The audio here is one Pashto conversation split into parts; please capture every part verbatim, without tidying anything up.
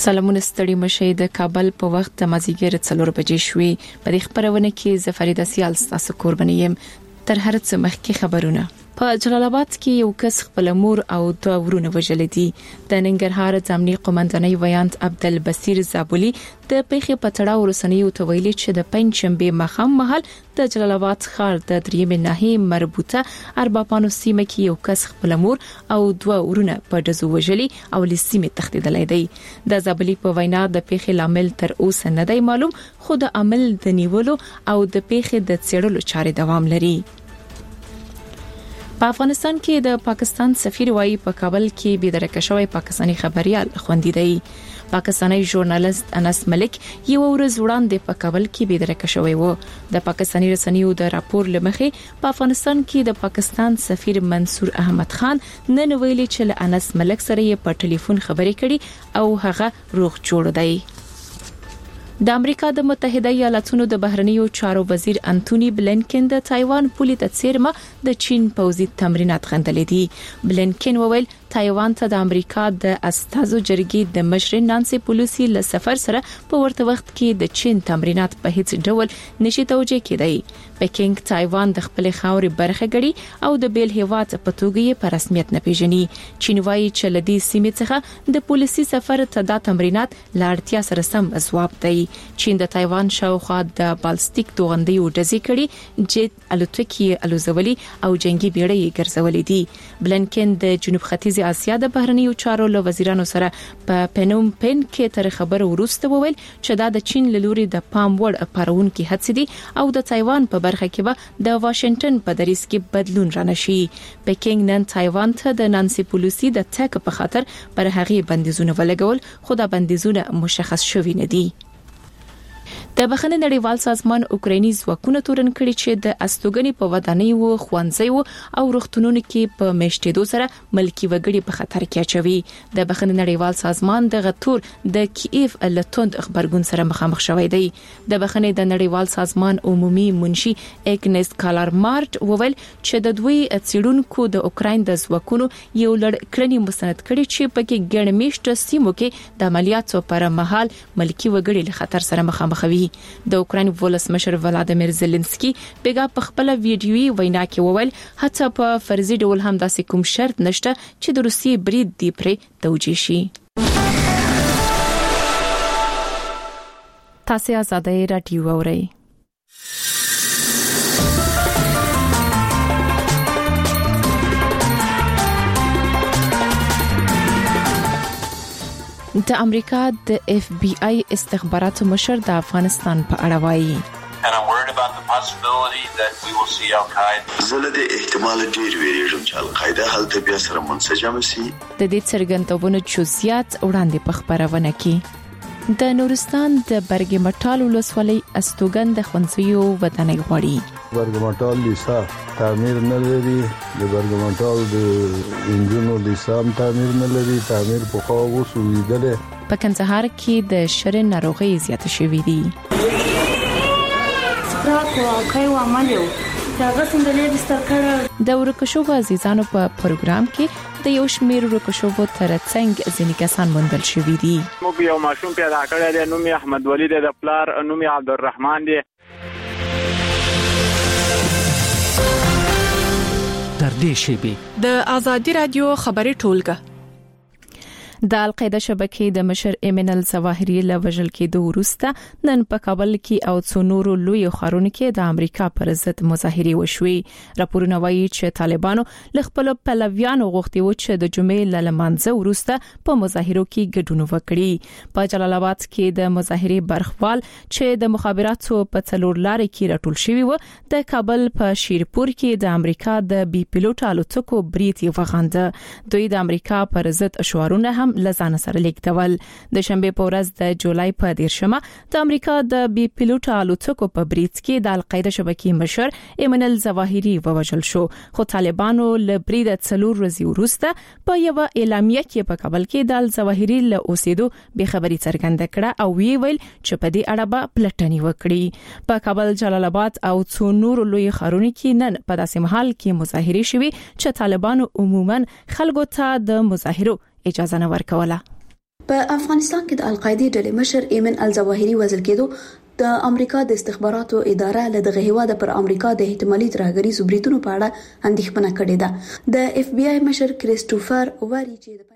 سلامونه ستړي مشه د کابل په وخت د مازیګر څلور بجې شوې په دې خبرونه کې زفریده سیال تاسو قرباني يم تر هر څه مخکې خبرونه په جلال آباد کې یو کس خپل مور او دوه ورونه وژل دي د ننګرهار ځمنی قومندانۍ ویاند عبدالبصیر زابلی د پیښې په تړاو رسنیو ته ویلي چې د پنځشنبه مخام مهال د جلال آباد ښار د دریم ناحیه مربوطه اربابانو سیمه کې یو کس خپل مور او دوه ورونه په دزو وژلي او لسیمه تخدیدلای دی د زابلی په وینا د پیښې لامل تر اوسه نه دی معلوم خو د عمل د نیولو او د پیښې د څېړلو چارې دوام لري په افغانستان کې د پاکستان سفیر وايي په کابل کې بيدرکه شوی پاکستانی خبريال خوندي دی پاکستانی ژورنالیست انس ملک یو ورځ وړاندې په کابل کې بيدرکه شوی و د پاکستانی رسنیو د راپور لمخې په افغانستان کې د پاکستان سفیر منصور احمد خان نن ویلي چې انس ملک سره یې په ټلیفون خبرې کړي او هغه روغ جوړ دی د امریکا د متحده ایالاتونو د بهرنیو چارو وزیر انټونی بلنکن د تایوان پولي د څیرمه د چین پوځي تمرینات غندلې دي بلنکن وویل تایوان ته د امریکا د استازو جرګې د مشر نانسي پولوسی له سفر سره په ورته وخت کې د چین تمرینات په هیڅ ډول نشي توجیه کېدای پکینګ تایوان د خپل خاوري برخه غړي او د بیل هیواد په توګه په رسمیت نه پیژني چین وايي چې لدی سیمه څخه د پولیسي سفر ته د تمرینات لاړتیا سره سم ځواب دی چین د تایوان شاوخوا د بالستیک توغندیو ډزې کړي جټ الوتکې الوزولي او جنگي بیړۍ ګرځولې دي بلنکن د جنوب ختیځ اسیا د بهرنیو چارو له وزیرانو سره په پنوم پن کې تر خبرو وروسته وویل چې دا د چین لوري د پام وړ پرون کې هڅې دي او د تایوان په برخه کې به د واشنگټن په دریس کې بدلون رانشي پکینګ نن تایوان ته د نانسي پولوسی د تک په خاطر پر هغه بندیزونه ولګول خو دا بندیزونه مشخص شوي نه دي د بخښنې نړیوال سازمان اوکرایني ځواکونه تورن کړي چې د استوګنې په ودانیو خوانځیو او روغتونونو کې په مشتېدو سره ملکی وګړي په خطر کې اچوي د بخښنې نړیوال سازمان د غتور د کیف لټوند خبرګون سره مخامخ شوی دی د بخښنې د نړیوال سازمان عمومي منشي اګنس کالارمارټ وویل چې د دوی څېړونکو د اوکراین د ځواکونو یو لړ کړنی مستند کړي چې په کې ګڼمېشت سیمو کې د عملیاتو پر مهال ملکی وګړي له خطر سره مخامخ وي د اوکراین ولسمشر ولادیمیر زيلنسکي بیګا په خپل ویډیوي وینا کې وویل هڅه په فرضي ډول هم داسې کوم شرط نشته چې د روسي برید دی پرې توجیه شي تاسو آزادۍ رادیو اورئ د امریکا د اف بی آی استخباراتو مشر د افغانستان په اړه وایي and I'm worried about the possibility that we will see Al-Qaeda. زلده احتمال ډیر ویریږم چې القاعده هلته بیا سره منسجم شي. د دې څرګندونو جزئیات وړاندې په خبرونه کې د نورستان د برګمټال ولسوالۍ استوګن د خونسيو ودانۍ غوړي برګمټال لیسا تعمیر نه لري د برګمټال د انجینو لیسام تعمیر نه لري تعمیر په خو وسویدل په کندهار کې د شرن ناروغي زیاته شوې دي سپراکو او کایو عملیو هغه څنګه بستر کړ د ورکشو عزیزانو په پروګرام کې د یو شمیر ورکشو تر څنګ ځینې کسان موندل شوې دي موږ یو ماشوم پیدا کړی دی نوم یې احمد ولی دی د پلار نوم یې عبدالرحمن دی تر دې شیبې د ازادي رادیو خبري ټولګه د القاعده شبکې د مشر ایمن الظواهری له وژل کېدو وروسته نن په کابل کې او څو نورو لوی ښارونو کې د امریکا پر ضد مظاهرې وشوې راپورونه وایي چې طالبانو له خپل پلویانو غوښتي و چې د جمعې له منځه وروسته په مظاهرو کې ګډون وکړي په جلال آباد کې د مظاهرې برخوال چې د مخابراتو په څلور لارې کې راټول شوی و د کابل په شیرپور کې د امریکا د بي پيلوټ الوتکو بریټ وغانده دوی د امریکا پر ضد اشوارونه هم لزان سره لیکدول د شنبه په ورځ د جولای په دیرشمه د امریکا د بي پيلوټ الوتکو په بریټ کې د القاعده شبکې مشر ایمن الظواهری ووژل شو خو طالبانو له بریډ څلور ورځې وروسته په یو اعلامیه کې په کابل کې د الظواهری له اوسېدو به خبري څرګنده کړه او وی ویل چې په دې اړه به پلټنی وکړي په کابل جلال آباد او څو نور لوی ښارونو کې نن په داسې محل کې مظاهرې شوې چې طالبانو عموما خلکو ته د مظاهرو اجازه نه ورکوله په افغانستان کې د القاعده ډلې مشر ایمن الظواهري وژل کېدو د امریکا د استخباراتو اداره له دغه هیواده پر امریکا د احتمالي ترهګري سوبریتونو په اړه اندېښنه کړې ده. د اف بی آی مشر کریسټوفر واری چې د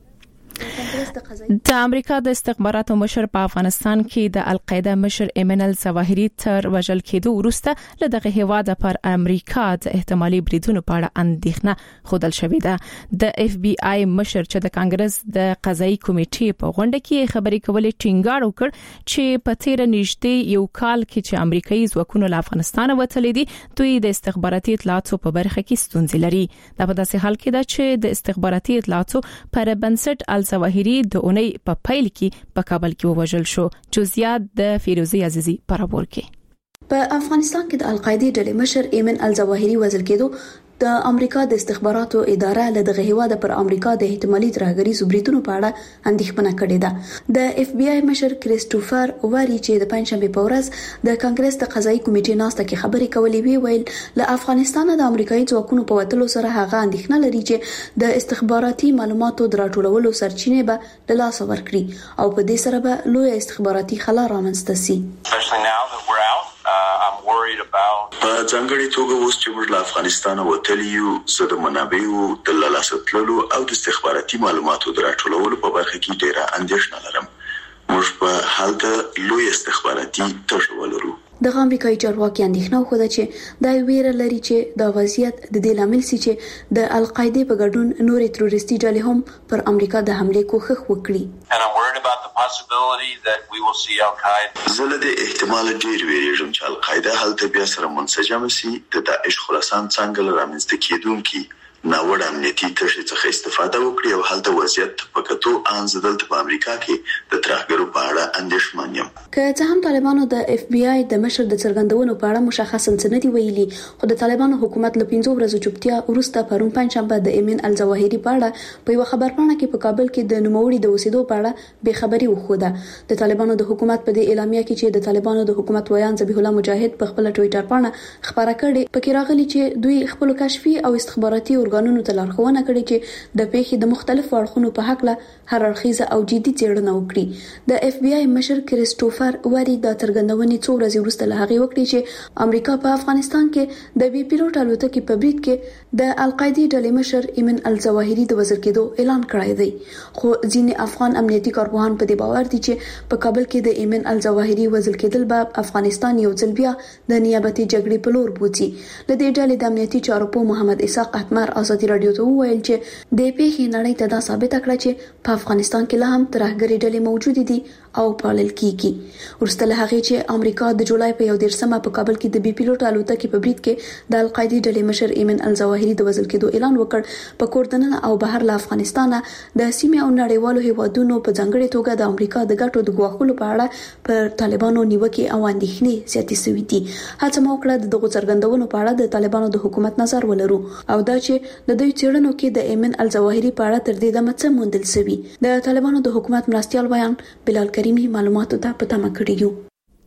د امریکا د استخباراتو مشر په افغانستان کې د القاعده مشر ایمن الظواهري تر وژل کېدو وروسته له دغه هیواده پر امریکا د احتمالي بریدونو په اړه اندېښنه خوندل شوې ده. د اف بی آی مشر چې د کانګرس د قضایي کمیټې په غونډه کې خبرې کولې ټینګار وکړ چې په تیر نږدې یو کال کې چې امریکایي ځواکونه له افغانستان وتلي دي دوی د استخباراتي اطلاعاتو په برخه کې ستونزې لري. دا په داسې حال کې ده چې د استخباراتي اطلاعاتو پر بنسټ الظواهري د اونۍ په پیل کې په کابل کې ووژل شو. جزئیات د فیروزی عزیزی په راپور کې. په افغانستان کې د القاعده ډلې مشر ایمن الظواهري وژل کېدو د امریکا د استخباراتو اداره له دغه هیواده پر امریکا د احتمالي ترهګري سوبریتونو په اړه اندېښنه کړې ده. د اف بی آی مشر کریسټوفر واری چې د پنځشنبه په ورځ د کانګرس د قضایي کمیټې ناسته کې خبرې کولې وی ویل له افغانستان د امریکایي ځواکونو په وتلو سره هغه اندېښنه لري چې د استخباراتي معلوماتو د راټولولو سرچینې به له لاس ورکړي او په دې سره به لوی استخباراتي خلا رامنځته شي. په ځانګړي توګه اوس چې موږ له افغانستان وتلیو زه د منابعو د لاسه تللو او د استخباراتي معلوماتو د راټولولو په برخه کې ډېره اندېښنه لرم. موږ په حال د لوی استخباراتي تجربه لرو. د امریکایي چارواکي اندېښنه وکړه چې دا ویره لري چې د وضعیت د دې لامل سي چې د القاعده په ګډون نورې تروریستي ډلې هم پر امریکا د حمله کوښښ وکړي. زه له دې احتمال ډېر ویریږم چې القاعده هلته بیا سره منسجم شي. د داعش خراسان څنګه رامنځته کېدونکي ناوړه امنیتي تشې څخه استفاده وکړي او هلته وضعیت په کتو ان زدل په امریکا کې د ترهګرو په اړه اندېښمن یم. که څه هم طالبانو د اف بی آی د مشر د څرګندونو په اړه مشخص څه نه ویلي خو د طالبانو حکومت له پنځو ورځو چوپتیا وروسته پرون پنځشنبه د ایمن الظواهري په اړه په یو خبرپاڼه کې په کابل کې د نوموړي د اوسېدو په اړه به خبري وخوده. د طالبانو د حکومت په دې اعلامیه کې چې د طالبانو د حکومت ویان ذبیح الله مجاهد په خپل ټوئیټر باندې خبره کړې پکې راغلي چې دوی خپل کشفي او استخباراتي ارګانونو ته لارښوونه کړې چې د پیښې د مختلفو اړخونو په حق له هر اړخیزه او جدي څېړنه وکړي. د اف بی آی مشر کریسټوفر واری د څرګندونې څو ورځې وروسته له هغې وکړي چې امریکا په افغانستان کې د بي پیلوټ الوتکې په برید کې د القاعده ډلې مشر ایمن الظواهري د وژل کېدو اعلان کړی دی. خو ځینې افغان امنیتي کارپوهان په دې باور دي چې په کابل کې د ایمن الظواهري وژل کېدل به افغانستان یو ځل بیا د نیابتي جګړې په لور بوځي. له دې ډلې د امنیتي چارو په محمد اسحاق احمر ازادي رادیو ته وویل چې د پیښې نړۍ ته دا ثابت کړه چې په افغانستان کې لا هم ترهګري ډلې موجود دي او پالل کیږي. ورسته له هغه چې امریکا د جولای په یو دیرشمه په کابل کې د بي پیلوټ الوتکې په برید کې د القاعده ډلې مشر ایمن الظواهري د وژل کېدو اعلان وکړ په کوردننه او بهر له افغانستان د سیمې او نړیوالو هیوادونو په ځانګړي توګه د امریکا د ګټو د ګواښلو په اړه پر طالبانو نیوکې او اندېښنې زیاتې شوې دي. هڅه مو وکړه دغه څرګندونو په اړه د طالبانو د حکومت نظر ولرو او دا چې د دوی څېړنو کې د ایمن الظواهري په اړه تر دې دمه څه موندل شوی. د طالبانو د حکومت مرستيال بیان بلال کریمی معلوماتو ته په تمه کړی یو.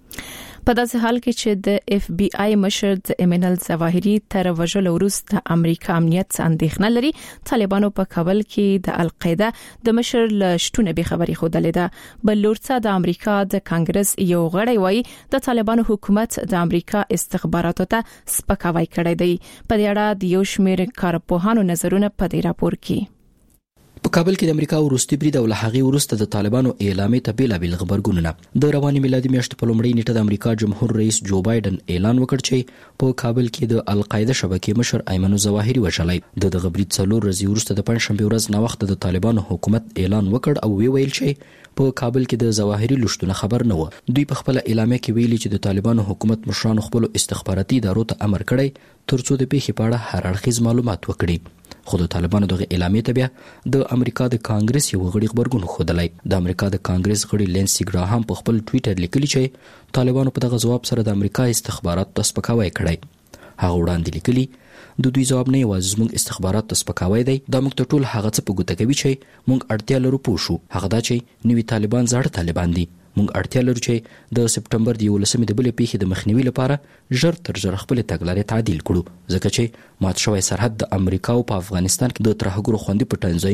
په داسې حال کې چې د اف بی آی مشر د ایمن الظواهري تر وژلو وروسته امریکا امنیت اندېښنه لري. طالبانو په کابل کې د القاعده د مشر له شتون به خبري خوده لیده. بل لورڅه د امریکا د کانګرس یو غړی وایي د طالبانو حکومت د امریکا استخباراتو ته سپکاوی کړی دی. په دې اړه د یو شمېر کارپوهانو نظرونه په دې راپور کې. په کابل کې د امریکا وروستي برید او له هغې وروسته د طالبانو اعلامیې ته بیلابیل غبرګونونه. د روانې میلادي میاشتې په لومړۍ نیټه د امریکا جمهور رئیس جو بایدن اعلان وکړ چې په کابل کې د القاعده شبکې مشر ایمن الظواهري وژلی. د دغه برید څلور ورځې وروسته د پنځشنبې ورځ ناوخته د طالبانو حکومت اعلان وکړ او وی ویل چې په کابل کې د ظواهري لشتونه خبر نه و. دوی په خپل اعلامیه کې ویلي چې د طالبانو حکومت مشرانو خپل استخباراتي ادارو ته امر کړی ترڅو د پیښې په اړه هر اړخیز معلومات وکړي. خو د طالبانو دغه اعلامیې ته بیا د امریکا د کانګرس یو غړي خبرګون خوده. د امریکا د کانګرس غړي لینسي ګراهام په خپل ټوئیټر لیکلي چې طالبانو په دغه ځواب سره د امریکا استخبارات ته سپکاوی کړی. هغه وړاندې لیکلي د دوی ځواب نه یوازې زموږ استخبارات ته سپکاوی دی، دا موږ ته ټول هغه څه په ګوته کوي چې موږ اړتیا لرو پوه شو. هغه دا چې نوي طالبان زاړه طالبان دي. موږ اړتیا لرو چې د سپټمبر د یولسمې د بلې پیښې د مخنیوي لپاره ژر تر ژره خپلې تګلارې تعدیل کړو، ځکه چې مات شوی سرحد د امریکا او په افغانستان کې د ترهګرو خوندي پټنځایونه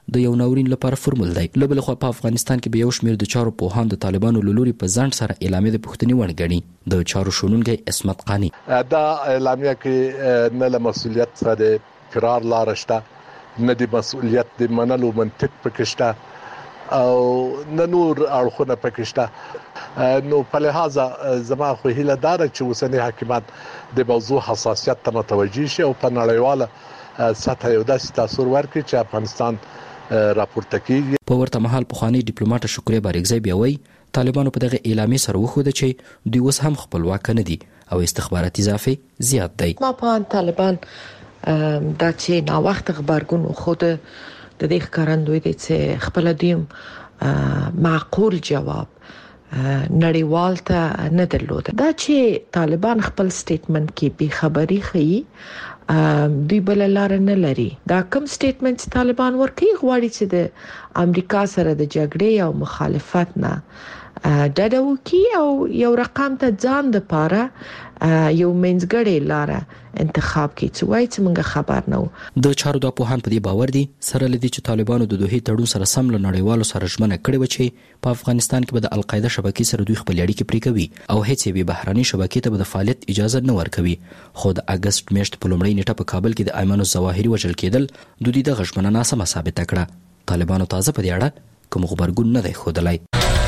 د یو ناورین لپاره فرمول دی. له بل خوا په افغانستان کې به یو شمېر د چارو پوهان د طالبانو له لوري په ځنډ سره اعلامیه د پوښتنې وړ ګڼي. د چارو شنونکی عصمت قانی: دا اعلامیه کې نه له مسؤلیت څخه د فرار لار شته، نه د مسؤلیت د منلو منطق پکې شته او نه نور اړخونه پکې شته. نو په لحاظه زما خو هیله دار چې اوسنی حکومت د موضوع حساسیت ته متوجه شي او په نړیواله سطح یو داسې تاثیر ورکړي چې افغانستان راپورته کیږي. په ورته مهال پخوانی ډیپلوماټ شکریه بارګزی بیا وایي طالبانو په دغه اعلامیه سره وښوده چې دوی اوس هم خپلواک نه دي او استخباراتي اضافه زیات دی. ما په طالبان دا چې نا وخت خبرګون خود د دې ښکارندوی دي چې خپل دیم معقول جواب نړیوال ته نه درلود. دا چې طالبان خپل سټیټمنټ کې به خبري خي دوی بل لار نه لري. دا کوم سټیټمنټ طالبان ورکوي غواړي چې د امریکا سره د جګړې او مخالفت نه ډډه وکړي او یو رقم ته ځان د پاره یو منځګړی لار انتخاب کړي چې وایي چې موږ خبر نه وو. د چارو د پوهان په دې باور دي سره لدی چې طالبانو د دوه تړون سره سم له نړیوالو سره ژمنه کړې و چې په افغانستان کې به د القاعده شبکې سره دوی خپل اړیکې پرې کوي او هیڅ به بهراني شبکې ته به د فعالیت اجازه نه ورکوي. خو د اگست میاشتې په لومړۍ نیټه په کابل کې د ایمن الظواهري وژل کېدل د دوی د غږمنه ناسمه ثابته کړه. طالبانو تازه په دې اړه کوم خبرګون نه دی ښودلی.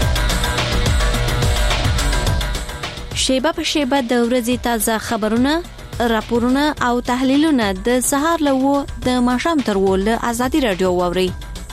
شیبه په شیبه د ورځې تازه خبرونه، راپورونه او تحلیلونه د سهار له و د ماښام تر و له ازادي رادیو واوري.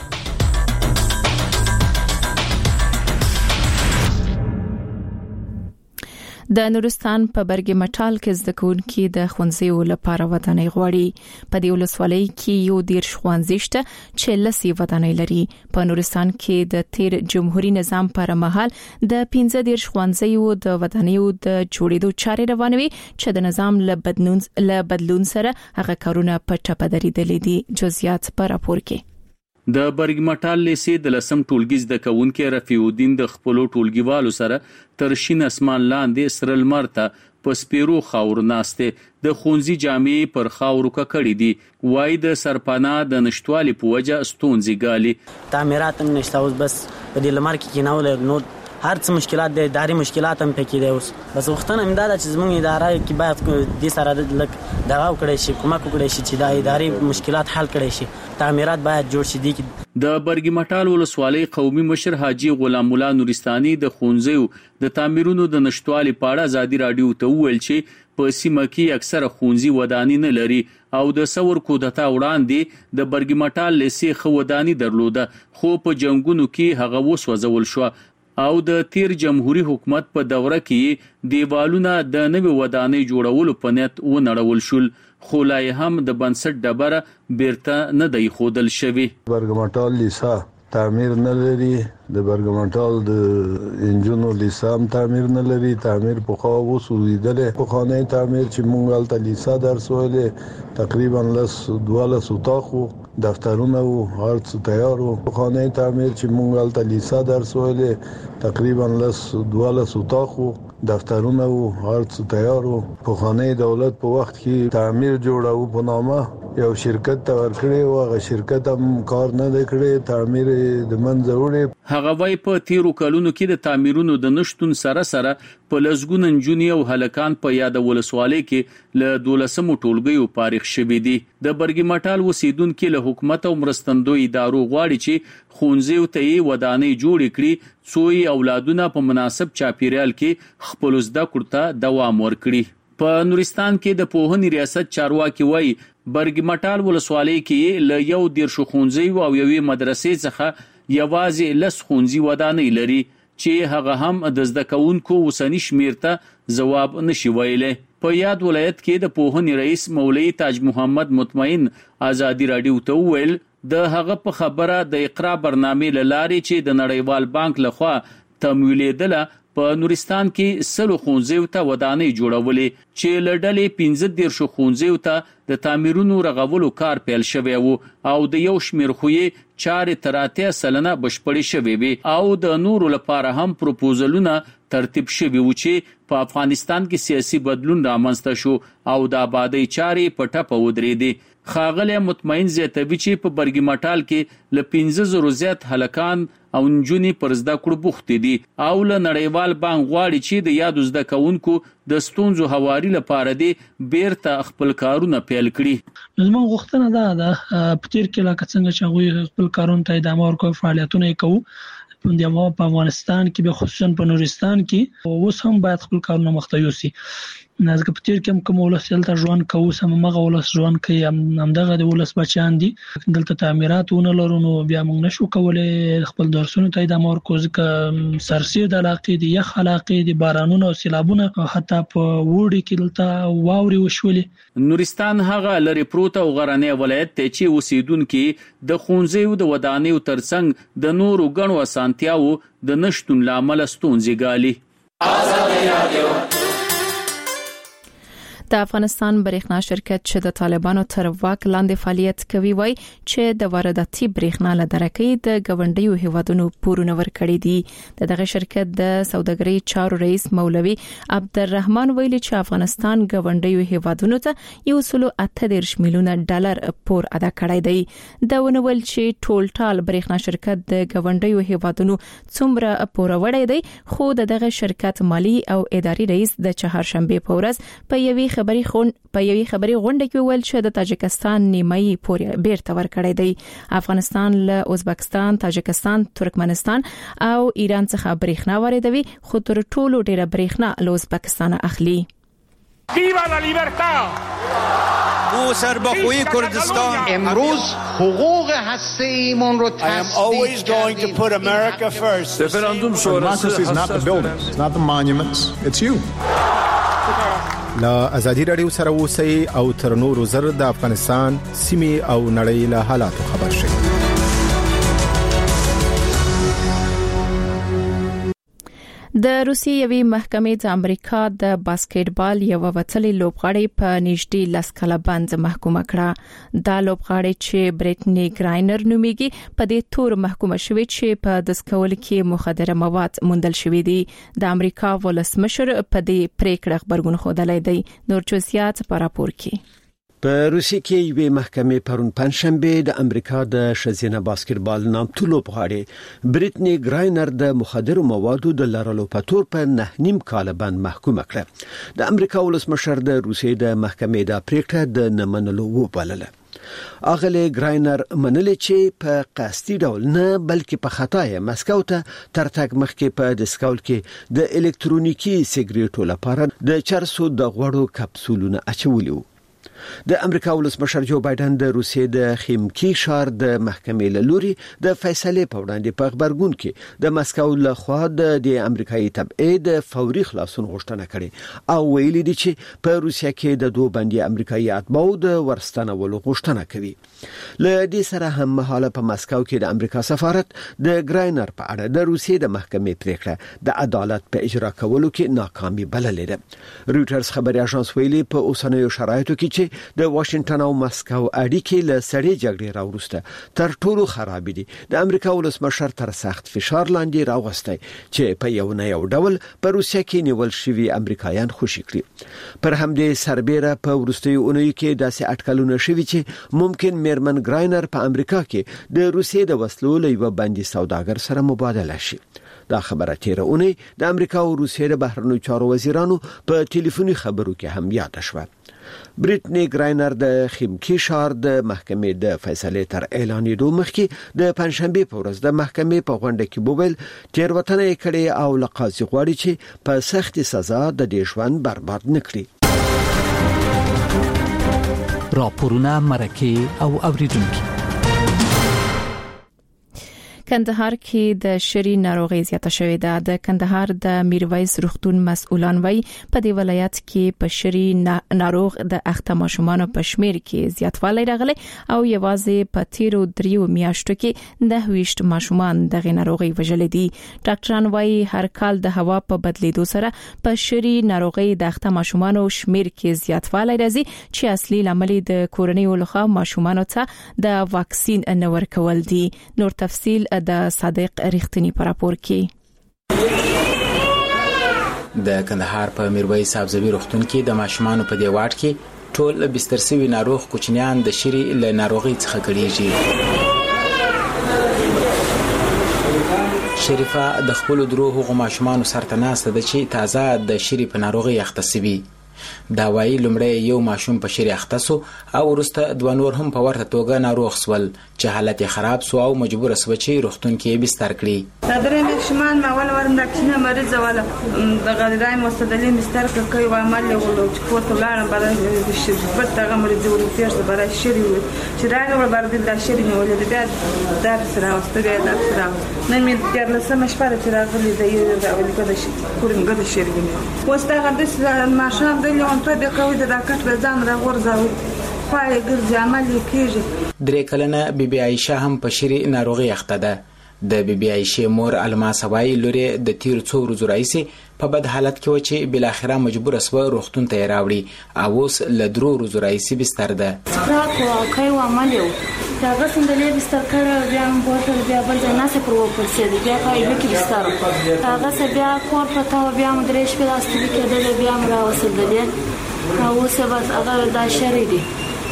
د نورستان په برګ مټال کې زده کوونکي د ښوونځیو لپاره ودانۍ غواړي. په دې ولسوالۍ کې یو دیرش ښوونځي شته چې لسي ودانۍ لري. په نورستان کې د تیر جمهوریت نظام پر مهال د پنځه دیرش ښوونځیو د ودانیو د جوړېدو چارې روانوي چې د نظام له بدلون له بدلون سره هغه کارونه په ټپه درېدلې دي. جزئیات په راپور کې. د برګمټال لیسې د لسم ټولګي زده کوونکي رفیع الدین د خپل ټولګیوالو سره تر شین اسمان لاندې سره لمر ته په سپیرو خاور ناشته د خونځي جامې پر خاورو ککړې دي. وای د سرپانا د نشټوالي په وجه ستونزې ګالي. تعمیرات هم نشته اوس بس په دې لمر کې کېنول نو هر څه مشکلات دي، اداري مشکلات هم پکې دي. اوس بس وختونه امداد چې زموږ اداره کې باید د سره لک دغه وکړي شي، کومک وکړي شي چې د اداري مشکلات حل کړي شي. تعمیرات باید جوړ شي. دي د برګمټال ولسوالۍ قومي مشر حاجی غلام الله نورستاني د خونځیو د تعمیرونو د نشټوالي پاړه ازادي رادیو ته وویل چې په سیمه کې اکثره خونځي ودانی نه لري او د ثور کودتا وړاندې د برګمټال لیسې خو ودانی درلوده خو په جنگونو کې هغه وسوځول شو او د تیر جمهوریت حکومت په دوره کې دیوالونه د نوې ودانۍ جوړولو په نیت و نړول شول خو لا هم د بنسټ ډبره بیرته نه دی خودل شوی. برګمټال لیسا تعمیر نه لري، د برګمټال د انجونو لیسام تعمیر نه لري. تعمیر په خو وسویدل په خانه تعمیر چې مونږ ال لیسا درس ویلې تقریبا لس دواله سوتاخو دفترونه او هرڅ تیارو. په خانه تعمیر چې مونږ ال لیسا درس ویلې تقریبا لس دواله سوتاخو دفترونه او هرڅ تیارو. په خانه دولت په وخت کې تعمیر جوړاو په نامه یو شرکت ته ورکړی او هغه شرکت هم کار نه کړی، تعمیر د منځه وړي. هغه وای په تیرو کلونو کې د تعمیرونو د نشټون سره سره په لزګون انجونی او هلکان په یاد ولسوالۍ کې له دولسمو ټولګیو فارغ شوي دي. د برګمټال اوسیدونکو له حکومت او مرستندوی ادارو غواړي چې خونځیو ته ودانۍ جوړ کړي څوی اولادونه په مناسب چاپیریال کې خپل زده کړو ته دوام ورکړي. په نورستان کې د پوهنې ریاست چارواکي وای برګمټال ولسوالۍ کې له یو دیرش خونځي او یوې مدرسې څخه یوازې لس خونځي ودانۍ لري چې هغه هم د زده کوونکو وسنی شمیر ته جواب نشي ویلې. په یاد ولایت کې د پوهنې رئیس مولوی تاج محمد مطمئن ازادي رادیو ته ویل د هغه په خبره د اقرا برنامه لاري چې د نړیوال بانک لخوا تمویلېدله په نورستان کې سلو خونځیو ته ودانۍ جوړولې چې لړډلې پنځه دیرشو خونځیو ته د تعمیرونو رغولو کار پیل شوی وو او د یو شمیر خوې چارې تر اتیا سلنه بشپړې شوې وي او د نورو لپاره هم پروپوزلونه ترتیب شوي وو چې په افغانستان کې سیاسي بدلون رامنځته شو او د آبادی چارې په ټپه ودرېدې. خاغلی مطمئن زیاتوي چې په برګي مټال کې له پنځه زرو زیات هلکان او نجونې پر زده کړو بوختې دي او له نړیوال بانک غواړي چې د یادو زده کوونکو د ستونزو هواري لپاره دي بیرته خپل کارونه پیل کړي. زموږ غوښتنه ده د پتیر کې لکه څنګه چې هغوی خپل کارونه ته ادامه ورکوي فعالیتونه یې کوو په افغانستان کې به خصوصا په نورستان کې اوس هم باید خپل کارونه مخته یوسي. نازګه پتیر کې کوم ولس دلته ژوند کوي سم مغه ولس ژوند کوي همدغه د ولس بچیان دي دلته تعمیرات ونه لرو نو بیا موږ نشو کولای خپل درسونه ته ادامه ورکو ځکه سرسید علاقې دي یخ علاقې دي بارانونه او سیلابونه حتی په وړي کې دلته واوري وشولې. نورستان هغه لري پروت او غرنی ولایت ته چې اوسیدونکو د خونځیو د ودانیو ترڅنګ د نورو غنو اسانتیاو د نشټون لامل ستونزې ګالي. آزادي رادیو د افغانستان برېښنا شرکت چې د طالبانو تر واک لاندې فعالیت کوي وای چې د وارداتي برېښنا له درکې د ګوندیو هیوادونو پورونه ورکړي دي. دغه شرکت د سوداګرۍ چارو رئیس مولوي عبدالرحمن ویلي چې افغانستان ګوندیو هیوادونو ته یو سل اته دیرش میلیونه ډالر پور ادا کړی دی. دا ونول چې ټول ټال برېښنا شرکت د ګوندیو هیوادونو څومره پور وړي دی خو دغه شرکت مالی او اداري رئیس د چهارشنبه په ورځ په یوې خبري خون په یوې خبري غونډه کې ویل چې د تاجکستان نیمایي پورې بیرته ورکړی دی. افغانستان له ازبکستان، تاجکستان، ترکمنستان او ایران څخه برېښنا واردوي خو تر ټولو ډیره برېښنا له ازبکستان اخلي. ویوا لا لیبرتا او سربخوی کردستان امروز حقوق هسته‌ایمون رو تصدیق کردیم. Referendum sonrası is not the buildings, it's not the monuments, it's you. لا ازادي رادیو سره اوسئ او تر نورو زر د افغانستان سیمې او نړۍ له حالاتو خبر شئ. د روسیې یوې محکمې د امریکا د باسکټبال یو وتلې لوبغاړې په نږدې لاس کاله بند محکومه کړه. دا لوبغاړې چې بریټنی ګراینر نومیږي په دې تور محکومه شوې چې په دسکول کې مخدره مواد موندل شوې دي. د امریکا ولسمشر په دې پریکړه خبرګون خوده دی. نور جزئیات په راپور کې. په روسیې کې یوې محکمې پرون پنځشنبه د امریکا د ښځینه باسکټبال نامتو لوبغاړې بریټنی ګراینر د مخدرو موادو د لرلو په تور په نه نیم کال باندې محکومه کړه. د امریکا ولسمشر د روسیې د محکمې د پریکړه د نه منلو وبلله. اغله ګراینر منلې چې په قصدي ډول نه بلکې په خطا یې مسکو ته تر تګ مخکې په دسکول کې د الکترونیکي سیګریټو لپاره د چرسو د غوړو کپسولونه اچولي. د امریکا ولسمشر جو بایدن د روسیې د خیمکی شهر د محکمې له لوري د فیصله په وړاندې په خبرګون کې د مسکو له خوا د امریکایي تبعید فوري خلاصون غوښتنه کړې او ویلي دي چې په روسیې کې د دوه باندې امریکایي اتباو د ورستنولو غوښتنه کوي. له دې سره هم مهاله په مسکو کې د امریکا سفارت د ګراینر په اړه د روسیې د محکمې پریکړه د عدالت په اجرا کولو کې ناکامي بللې ده. رويټرز خبري اژانس ویلي په اوسنیو شرایطو کې چې د واشنگټن او مسکو اړیکې له سړې جګړې راوروسته تر ټولو خراب دي. د امریکا ولسمشر تر سخت فشار لاندې راوغستی چې په یو نه یو ډول په روسیې کې نیول شوی امریکایان خوشی کړي. پر همدې سربېره په ورستیو اونۍ کې داسې اټکلونه شوي چې ممکن میرمن ګراینر په امریکا کې د روسیې د وسلو له یو باندې سوداګر سره مبادله شي. دا خبره تیر اونۍ د امریکا او روسیې د بهرنیو چارو وزیرانو په ټلیفوني خبرو کې هم یاد شوه. بریټنی ګراینر د خیمکی شهر د محکمې د فیصله تر اعلانېدو مخکې د پنځشنبه په ورځ د محکمې په غونډه کې بوبل تیروتنه یې کړې او لقاضي غواړي چې په سخت سزا د دې ژوند برباد نکړي. راپورونه مرکه او اوریدونکو کندهار کې د شری ناروغي زیاته شوې ده. د کندهار د میرویس روغتون مسؤلان وایي په دې ولایت کې په شری ناروغ د اخته ماشومان په شمیر کې زیاتوالی راغلی او یوازې په تیرو دریو میاشتو کې د هویشت ماشومان دغه ناروغي وژل دي. ډاکټران وایي هر کال د هوا په بدلیدو سره په شری ناروغي د اخته ماشومان شمیر کې زیاتوالی راځي چې اصلي لامل د کورنۍ ولخوا ماشومان ته د واکسین نه ورکول دي. نور تفصيل د صادق رښتینی پر راپور کې. د کندهار په میرویس سبزوي روغتون کې د ماشومان په دی واټ کې ټول بستر سوي ناروغ کوچنیان د شری له ناروغي څخه کړيږي. شریفه د خپل دروغ ماشومان سره ناسته د چې تازه د شری په ناروغي اخته سوي. دا وایي لمړی یو ماشوم په شری اخته سو او ورسته دوه نور هم په ورته توګه ناروغ سول چې حالت خراب سو او مجبور سو چې روغتون کې بستر کړي. دا درې ماشومان ما ول ورم د کښینه مریض ولا د غذای مستدلین بستر کوي او عمل له ولو چې کوته لاړم برای د شری په تاګه مریض ولو تیر برای شری چې راغله ول بر د شری نه ولې بیا در سره واستګه در سره نه مې تر لسمه شپه چې راغلی دی دا ولې کده شي کورم غده شری نه واستګه د ماشوم لیون ته به کوي د راکټ به ځان راغورځاوي پای ګرځي عمل کیږي. درې کلنه بیبي عائشه هم په شری ناروغي اخته ده. د بیبي عائشه مور الماس وایي لوري د تیر څو ورځې راځي په بد حالت کې و چې بل اخره مجبور اسوه روغتون ته راوړي او اوس له درو ورځې راځي بستر ده. راکو کوي و عمل یو دا غسن د لې بستر کړه بیا هم بوتل بیا بل ځای نه سپر و پر سي بیا پای به کې بستر هغه څه بیا کور پتا بیا هم درې شپې راستي کېدل بیا هم راوسدل او څه بس هغه دا شری دي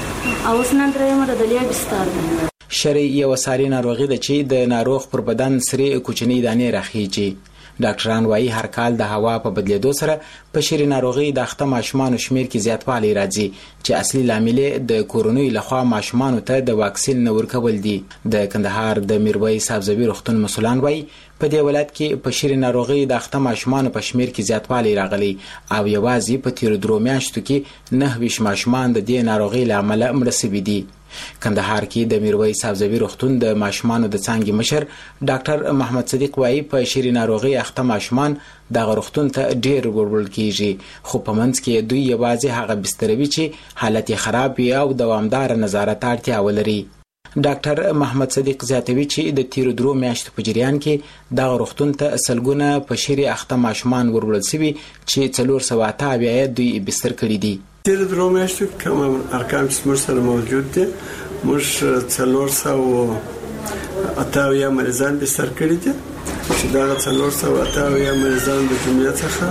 او سنن درې مر د لې بستر شری یو ساري ناروغي ده چې د ناروغ پر بدن سری کوچنی دانې راخیږي. ډاکټران وایي هر کال د هوا په بدلیدو سره په شری ناروغي د اخته ماشومان شمیر کې زیاتوالی راځي چې اصلي لامل د کورونوي لخوا ماشومان ته د واکسین نه ورکول دي. د کندهار د میرویس سبزوي روغتون مسؤلان وایي په دې ولایت کې په شری ناروغي د اخته ماشومان په شمیر کې زیاتوالی راغلی او یوازې په تیر درو میاشتو کې نه ویش ماشومان د دې ناروغي لامل مړ شوي دي. کندهار کې د میرویس سبزوي روغتون د ماشومان د څنګه مشر ډاکټر محمد صدیق وایي په شری ناروغي اخته ماشومان د روغتون ته ډیر ورول کیږي خو په منځ کې دوی یوازې هغه بستروي چې حالت خراب وي او دوامدار نظارت اړتیا ولري. ډاکټر محمد صدیق زیاتوي چې د تیر درو میاشتو په جریان کې د روغتون ته سلګونه په شری اخته ماشومان ورول شوي چې څلور سوه اته بیا دوی بستر کړي دي. تیر درو میاشتو کوم ارقام چې موږ سره موجود دي موږ څلور سوه اته یا مریضان بستر کړي دي چې دا څلور سوه اته یا مریضان د جمعیت څخه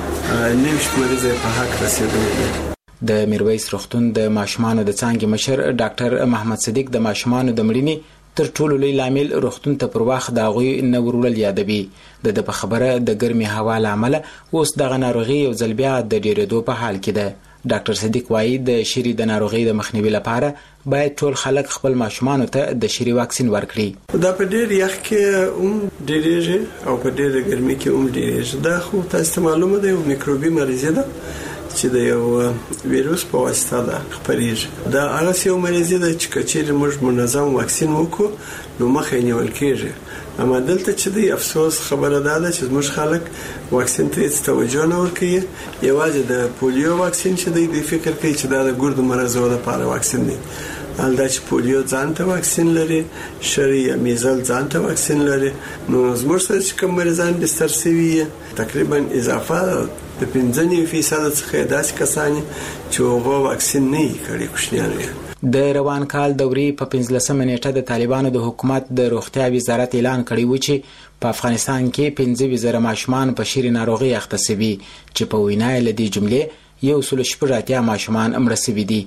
نیم شمېر یې په حق رسیدلي دي. د میرویس روغتون د ماشومان د څنګه مشر ډاکټر محمد صدیق د ماشومان د مړینې تر ټولو لوی لامل روغتون ته پر وخت د غوي نه ورول یادوي. د د په خبره د ګرمي هوا لامل اوس د ناروغي یو ځل بیا د ډیرېدو په حال کې ده. ډاکټر صدیق وایي د شری د ناروغي د مخنیوي لپاره باید ټول خلک خپل ماشومان ته د شری واکسین ورکړي. دا په ډیر یخ کې هم ډیریږي او په ډیر ګرمي کې هم ډیریږي. دا خو تاسو معلومه ده یو میکروبي مرض ده چې د یو ویروس په واسطه ده خپرېږي. دا هغه یو مرض ده چې کچېر موږ منظم واکسین وکړو نو مخه نیول کېږي. اما دلته چې د افسوس خبره ده چې موږ خلک واکسین ته هیڅ توجه نه ورکوي. یوازې د پولیو واکسین چې دی فکر کوي چې دا د ګردو مرزو لپاره واکسین دی. الدا چې پولیو ځان ته واکسین لري شری یا میزل ځان ته واکسین لري نو زموږ سره چې کوم مریضان بستر سوي تقریبا اضافه د پنځه فیصد څخه داسې کسان چې هغه واکسین نه کړي کوشنیان. د روان کال دوري په پنځلسمه نیټه د طالبانو د حکومت د روغتیا وزارت اعلان کړی و چې په افغانستان کې پنځه وزره ماشومان په شری ناروغي اخته شوي چې په وینا له دې جملې یو سل شپږ اتیا ماشومان مړه شوي دي.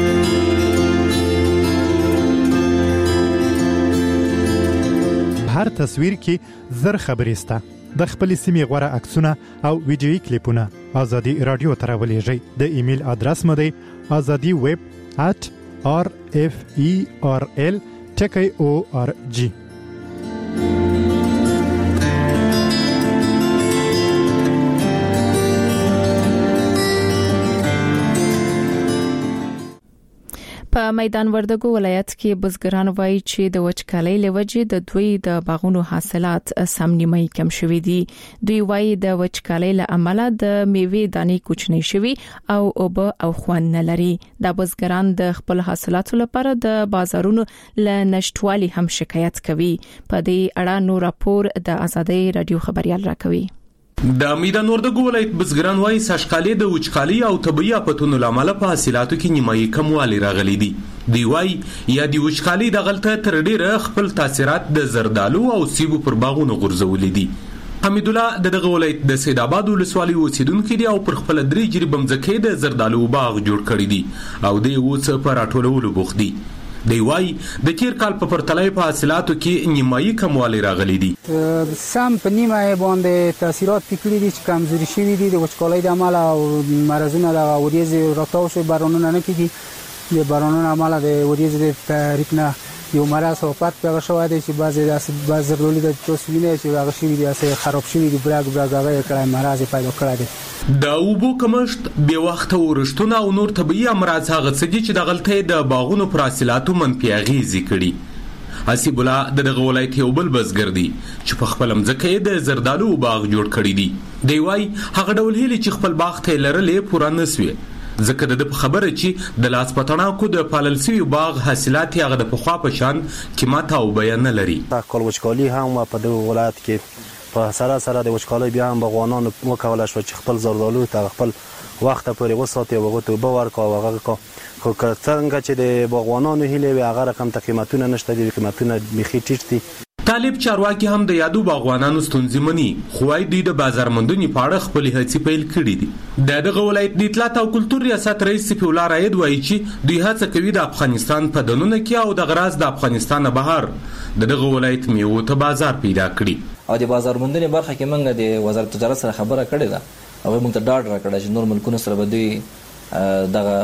هر تصویر کې زر خبرې سته. د خپل سیمې غوړه عکسونه او ویډیويي کلیپونه ازادي رادیو ته راولېږئ. د ایمیل ادرس مو دی azadi web at r f e r l ټکی او ار جی. په میدان وردګو ولایت کې بزګران وایي چې د وچکالۍ لوجې د دوی د باغونو حاصلات سم نیمه کم شوي دي. دوی وایي د وچکالۍ له امله د میوې دانې کوچنۍ شوي او اوبه او خوند نه لري. د بزګران د خپل حاصلاتو لپاره د بازارونو له نشټوالي هم شکایت کوي. په دې اړه نور راپور د ازادي رادیو خبريال راکوي. د میدان وردګو ولایت بزګران وایي ساشکالي د وچکالي او طبيعي آفتونو لامل په حاصلاتو کې نیمایي کموالی راغلي دي. دی وایي یا د وچکالي د غلطه تر ډیره خپل تاثیرات د زردالو او سیبو پر باغونو غورځولې دي. حمید الله د دغه ولایت د سید آباد ولسوالۍ اوسیدونکو دی او پر خپل درې جری بمځکې د زردالو باغ جوړ کړی دی او د اوس په راټولولو بوخت دی. دی وایي د تیر کال په پرتله په حاصلاتو کې نیمایي کموالی راغلي دي. سم په نیمه باندې تاثیرات پکړي دي چې کمزوري شوي دي د وچکالۍ د عمل او مرزونه د وریځ راتاو شو بارانونه نه کیږي. د بارانونو عمل د وریځ د تاریخ نه یو مرز او پات پیغه شوی دی چې بعضی د بعضی رولې د توسوینه چې هغه شوی دی چې خراب شوی دی برګ برګ هغه کړای مرز پیدا کړی دی. د اوبو کمښت بې وخته ورشتونه او نور طبيعي امراض هغه څه چې د غلطۍ د باغونو پر حاصلاتو منفي اغېزې کړي. حسیب الله د دغه ولایت یو بل بزګر دی چې په خپل مځکه د زردالو باغ جوړ کړی دی. دی وایي هغه ډول هیله چې خپل باغ ته لرلې پوره نسوي ځکه د په خبره چې د لاس پټاناکو د پالل سوي باغ حاصلات هغه د پخوا په شان قیمت او بیان نه لري. کال وچکالي هم په دغه ولایت کې په سره سره د وچکالۍ بیا هم باغوانانو وکوله شو چې خپل زردالو ته خپل وخت پورې وساتي او هغه ته به ورکا او هغه کو خو څنګه چې د باغوانانو هیله وي هغه رقم ته قیمتونه نشته دي قیمتونه بيخي ټیټ دي. طالب چارواکي هم د یادو باغوانانو ستونزې مني خو وايي دوی د بازار موندنې په اړه خپل هڅې پیل کړې دي. د دغه ولایت د اطلاعات او کلتور ریاست رئیس صفی الله راید وایي چې دوی هڅه کوي د افغانستان په دنونه کې او د غراز د افغانستان بهر د دغه ولایت میوه ته بازار پیدا کړي. او د بازار موندنې برخه کې موږ د وزارت تجارت سره خبره کړې ده او موږ ته ډاډ راکړی چې نور ملکونو سره به دوی دغه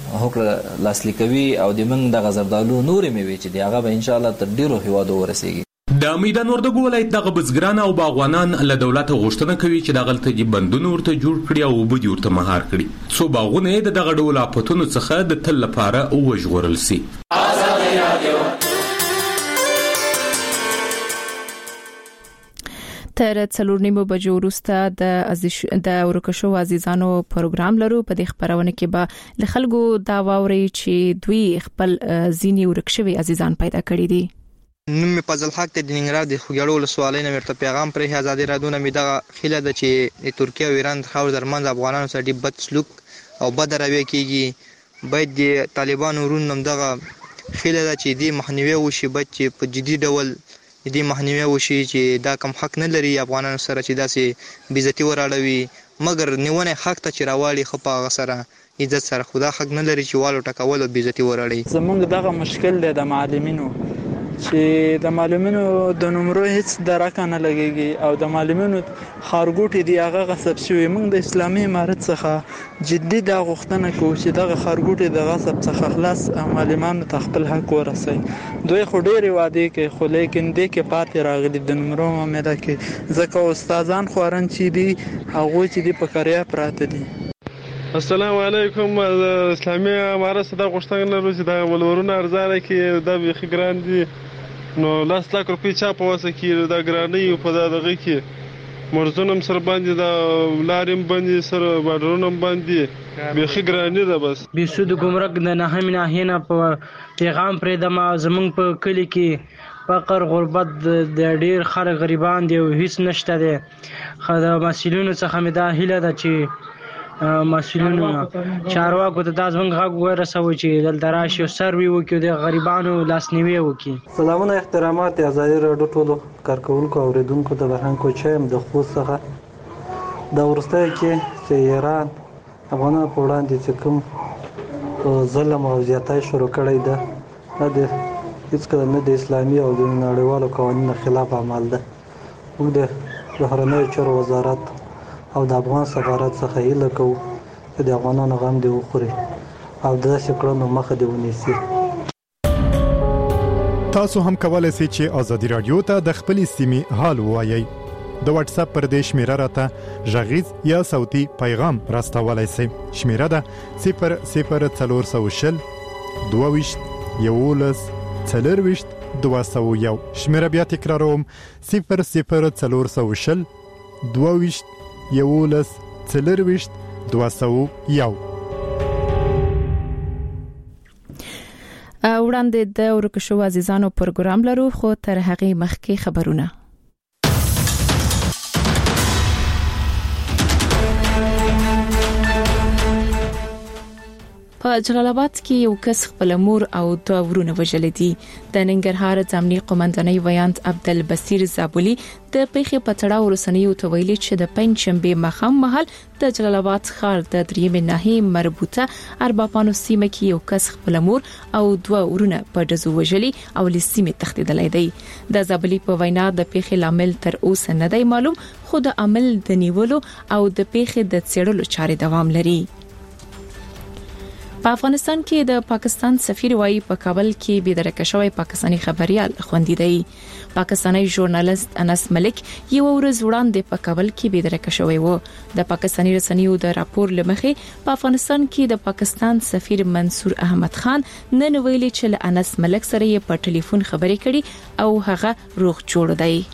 هوکړه لاسلیک کوي او د موږ د زردالو نورې میوې چې دی هغه به ان شاء الله تر ډیرو هیوادو ورسیږي. د میدان وردګو ولایت دغه بزګران او باغوانان له دولت غوښتنه کوي چې د غلطۍ بندونه ورته جوړ کړي او وبدي ورته مهار کړي څو باغونه د دغه ډول آفتونو څخه د تل لپاره وژغورل سي. تر څلور نیمو بجو وروسته د د ورکشو عزیزانو پروګرام لرو. په دې خبرونه کې به له خلکو دا واوري چې دوی خپل ځینی ورکشوي عزیزان پیدا کړي دي. نوم می فضل حق د ننګرهار د خوګړو ولسوالۍ نه ورته پیغام پرې ازادي رادونه می دغه خله د چې د ترکیه او ایران خاور درمن افغانانو سره د بد سلوک او بد رویه کیږي باید د طالبانو ورون نم دغه خله د چې د مخنیوي وشي بچ په جدي ډول د مخنیوي وشي چې دا کم حق نه لري افغانانو سره چې داسې بیزتی وراړوي مګر نیونه حق ته چې راوالي خو په غسره عزت سره خدا حق نه لري چې والو ټکول او بیزتی وراړي. زمونږ دغه مشکل دی د معلمینو چې د معلمینو د نمرو هیڅ درکه نه لګيږي او د معلمینو خارګوټي دی هغه غصب شوی. موږ د اسلامي امارت څخه جدي د غوښتنه کوو چې دغه خارګوټي د غصب څخه خلاص معلمانو ته خپل حق ورسي. دوی خو ډېری وعده کوي خو لیکن دې کې پاتې راغلي د نمرو معاملې کې ځکه استادان خورن چې دي هغه چې دی په کاریا پراته دي. السلام علیکم. اسلامي امارت صدا غوښتنه لرو چې د ولورونو ارزانه کې د بيخي ګران دي نو لاس لاک روپی چا په واسه کې د ګرانۍ په دغه کې مرزونم سره باندې د لاریم باندې سره بارونم باندې بيخي ګرانۍ ده. بس بيسود ګمرک د نه هم نه هینا په پیغام پرې د ما زمونږ په کلی کې فقر غربت د ډیر خلک غریبان دي او هیڅ نشته دي. خدای مسئولینو څخه مې دا هیله ده چې مسئولینو چارواکو ته د ځوان غږ ورسوي چې دلته راشي او سروي وکړي د غریبانو لاسنیوي وکړي. سلامونه احترامات ازادي راډیو ټولو کارکونکو او اوریدونکو ته برهنګ کوچم د خو څخه د ورسته کې چې ایران افغانانو په وړاندې چې کوم ظلم او زیاتای شروع کړی ده د هیڅ کله نه د اسلامي او د نړیوالو قوانینو خلاف عمل ده. موږ د بهرنیو چارو وزارت او د افغان سفارت څخه هیله کوو چې د افغانانو غم دی وخوري او د داسې کړنو مخه دی ونیسي. تاسو هم کولای شئ چې ازادي رادیو ته د خپل سیمې حال ووایئ. د واتس اپ پر دې شمیره راته ژغیز یا صوتي پیغام راستولای شئ. شمیره ده صفر صفر څلور سو شل دوه یولس څلرویشت دوه سوه یو. شمیره بیا تکراروم صفر صفر څلور سوه شل دوه یولس څلرویشت دوه سوه یو. وړاندې د ورکو شو عزیزانو پروګرام لرو، خو تر هغه مخکې خبرونه. په جلال آباد کې یو کس خپل مور او دوه ورونه وژل دي. د ننګرهار ځامني قومندانۍ ویاند عبدالبصیر زابلی د پیښې په تړاو رسنیو ته ویلي چې د پنځشنبه ماښام مهال د جلال آباد ښار د دریمې ناحیې مربوطه اربابانو سیمه کې یو کس خپل مور او دوه ورونه په ډزو وژلي او له سیمې تښتیدلی دی. د زابلی په وینا د پیښې لامل تر اوسه نه دی معلوم، خو د عمل د نیولو او د پیښې د څېړلو چارې دوام لري. په افغانستان کې د پاکستان سفیر وايي په کابل کې بېدرکه شوی پاکستانی خبريال خوندي دی. پاکستانی ژورنالیست انس ملک یو ورځ وړاندې په کابل کې بېدرکه شوی و. د پاکستانی رسنیو د راپور لمخې په افغانستان کې د پاکستان سفیر منصور احمد خان نن ویلي چې له انس ملک سره یې په ټلیفون خبرې کړې او هغه روغ جوړ دی.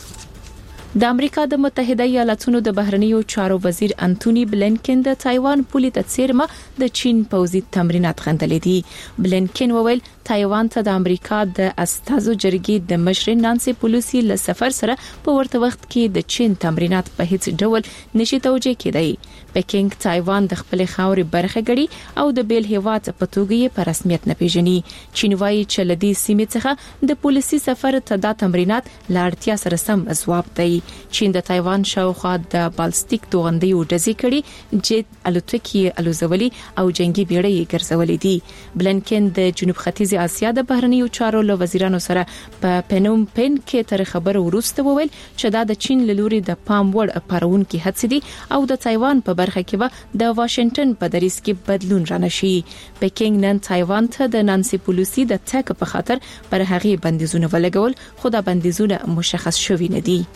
د امریکا د متحده ایالاتونو د بهرنیو چارو وزیر انټونی بلینکن د تایوان پولي ته څیرمه د چین پوځي تمرینات غندلې دي. بلینکن وویل تایوان ته د امریکا د استازو جرګې د مشر نانسي پلوسی له سفر سره په ورته وخت کې د چین تمرینات په هیڅ ډول نشي توجیه کېدای. پکینګ تایوان د خپل خاورې برخه ګړي او د بیل هیواد په توګه په رسمیت نه پیژني. چین وايي چې لدی سیمې څخه د پولیسي سفر ته د تمرینات لاړتیا سره سم ځواب دی. چین د تایوان شاوخوا د بالستیک توغندیو ډزې کړي، جیټ الوتکې الوزولي او جنگي بیړۍ ګرځولې دي. بلینکن د جنوب ختیځ اسیا د بهرنیو چارو له وزیرانو سره په پنوم پن کې تر خبرو وروسته وویل چې دا د چین له لوري د پام وړ پرونکي هڅې دي او د تایوان په برخه کې به د واشنگټن په دریځ کې بدلون رانشي. پکینګ نن تایوان ته د نانسي پلوسی د تک په خاطر پر هغه بندیزونه ولګول، خو دا بندیزونه مشخص شوي نه دي.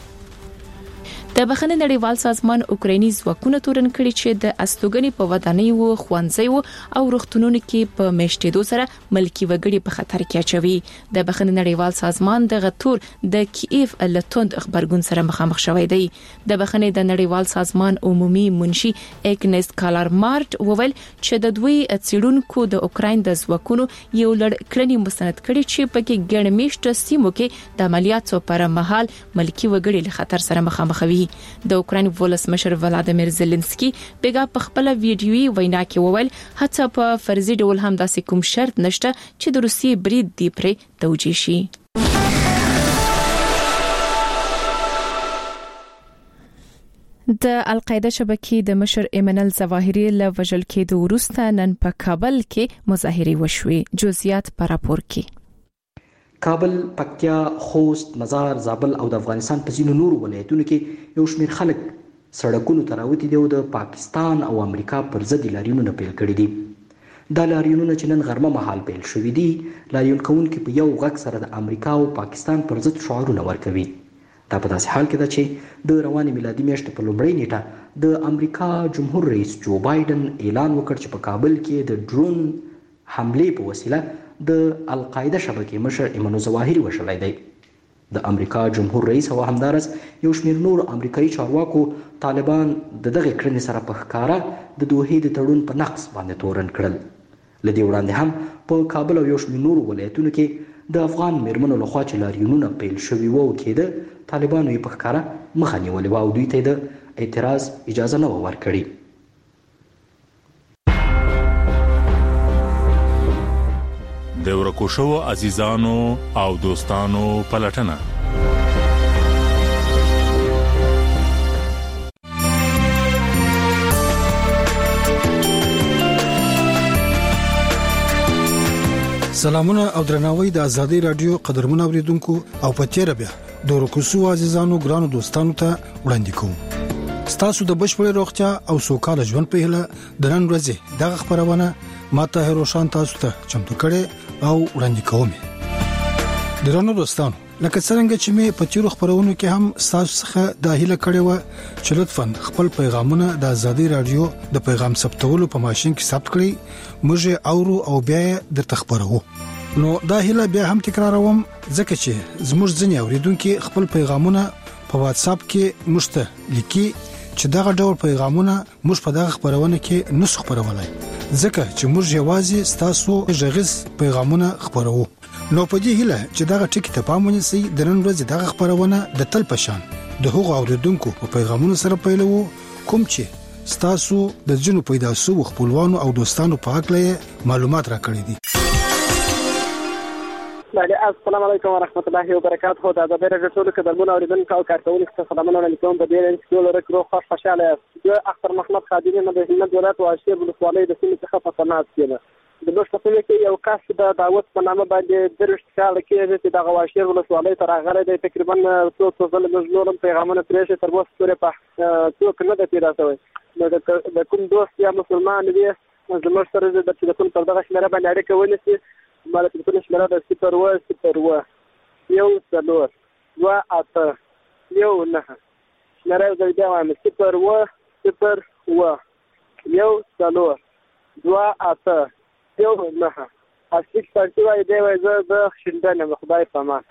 د بخښنې نړیوال سازمان اوکرایني ځواکونه تورن کړي چې د استوګنې په ودانیو، ښوونځیو او روغتونونو کې په میشتېدو سره ملکی وګړي په خطر کې اچوي. د بخښنې نړیوال سازمان د غتور د کیف لټوند خبرګون سره مخامخ شوی دی. د بخښنې د نړیوال سازمان عمومي منشي اګنس کالارمارټ وویل چې د دوی څېړونکو د اوکراین د ځواکونو یو لړ کړنې مستند کړي چې پکې ګڼ میشته سیمو کې د عملیاتو پر مهال ملکی وګړي له خطر سره مخامخ وي. د اوکراین ولسمشر ولادیمیر زيلنسکي بیګا په خپل ویډیوي وینا کې وویل حتی په فرضي ډول هم داسې کوم شرط نشته چې د روسیې برید دی پرې توجیه شي. د القاعده شبکې د مشر ایمنل ظواهری له وژل کېدو وروسته نن په کابل کې مظاهرې وشوې. جزئیات په راپور کې. کابل، پکتیا، خوست، مزار، زابل او د افغانستان په ځینو نورو ولایتونو کې یو شمېر خلک سړکونو ته راوتي دي او د پاکستان او امریکا پر ضد لاریونونه پیل کړي دي. دا لاریونونه چې نن غرمه مهال پیل شوي دي، لاریون کوونکي په یو غږ سره د امریکا او پاکستان پر ضد شعارونه ورکوي. دا په داسې حال کې ده چې د روانې میلادي میاشتې په لومړۍ نیټه د امریکا جمهور رئیس جو بایدن اعلان وکړ چې په کابل کې د ډرون حملې په وسیله د القاعده شبکې مشر ایمنو ظواهری وشلای دی. د امریکا جمهور رئیس او همدارس یو شمېر نور امریکایي چارواکو طالبان د دغه کړنې سره په ښکاره د دوحې د تړون په نقض باندې تورن کړل. له دې وړاندې هم په کابل او یو شمېر نورو ولایتونو کې د افغان میرمنو لخوا چې لاریونونه پیل شوي وو کېده، طالبانو یې په ښکاره مخه نیولې وه او دوی ته د اعتراض اجازه نه وه ورکړې. د ورکو شوو عزیزانو او دوستانو پلټنه. سلامونه او درناوی د ازادي رادیو قدرمن اوریدونکو او په تیر بیا د ورکو شوو عزیزانو ګرانو دوستانو ته وړاندې کوم. ستاسو د بشپړ روغتیا او سوکاله ژوند په هیله د نن ورځې دغه خبرونه ماته هروشان تاسو ته چمتو کړي او وړاندې کوم. درنو دوستانو، لکه څنګه چې مې په تیرو خبرونو کې هم تاسو څخه د هیله کړې و چې لطفاً خپل پیغامونه د ازادي رادیو د پیغام ثبتولو په ماشين کې ثبت کړئ موږ اورو او بیا درته خبرو. نو دا هیله بیا هم تکراروم ځکه چې زموږ ځینې اوریدونکو خپل پیغامونه په واتس اپ کې مشته لیکي چې دغه ډول پیغامونه موږ په دغه خبرونه کې نسخ خبرولای ځکه چې موږ یوازې تاسو غږیز پیغامونه خبرو. نو په دې هیله چې دغه ټکی ته پام ونیسئ د نن ورځې دغه خبرونه د تل پشان د هغو اوریدونکو په پیغامونو سره پیلو کوم چې تاسو د جنو پیدا سو خپلوانو او دوستانو په حق له معلومات راکړي دي. السلام علیکم ورحمت الله وبرکاته. دا د بیره ټول کډمونه اوریدونکو او کارکونکو ته سلامونه ولیکم. د دې رنګ ټول رکرو خوش خوشاله یو اختر محمد خادمي نه د هند ولایت واشیر ولسوالۍ د سیمې څخه په تناس کې د دوست په کې یو کس د دعوت په نامه باندې درشت کال کې چې د غواشیر ولسوالۍ تر هغه د تقریبا څو څو ځله مزلورم پیغامونه پرېښه تر اوسه پورې په څوک نه د پیدا شوی. نو د کوم دوست یا مسلمان دی زموږ سره د تلیفون پر دغه شمېره باندې اړیکه ونیسي. ما د تلیفون شمېره د صفر اوه صفر اوه یو څلور دوه اته یو نهه شمېره یو ځل بیا وایم صفر اوه صفر اوه یو څلور دوه اته یو نهه. اصلي پارټي وایي دی وایي زه د شینډن یم خدای په امان.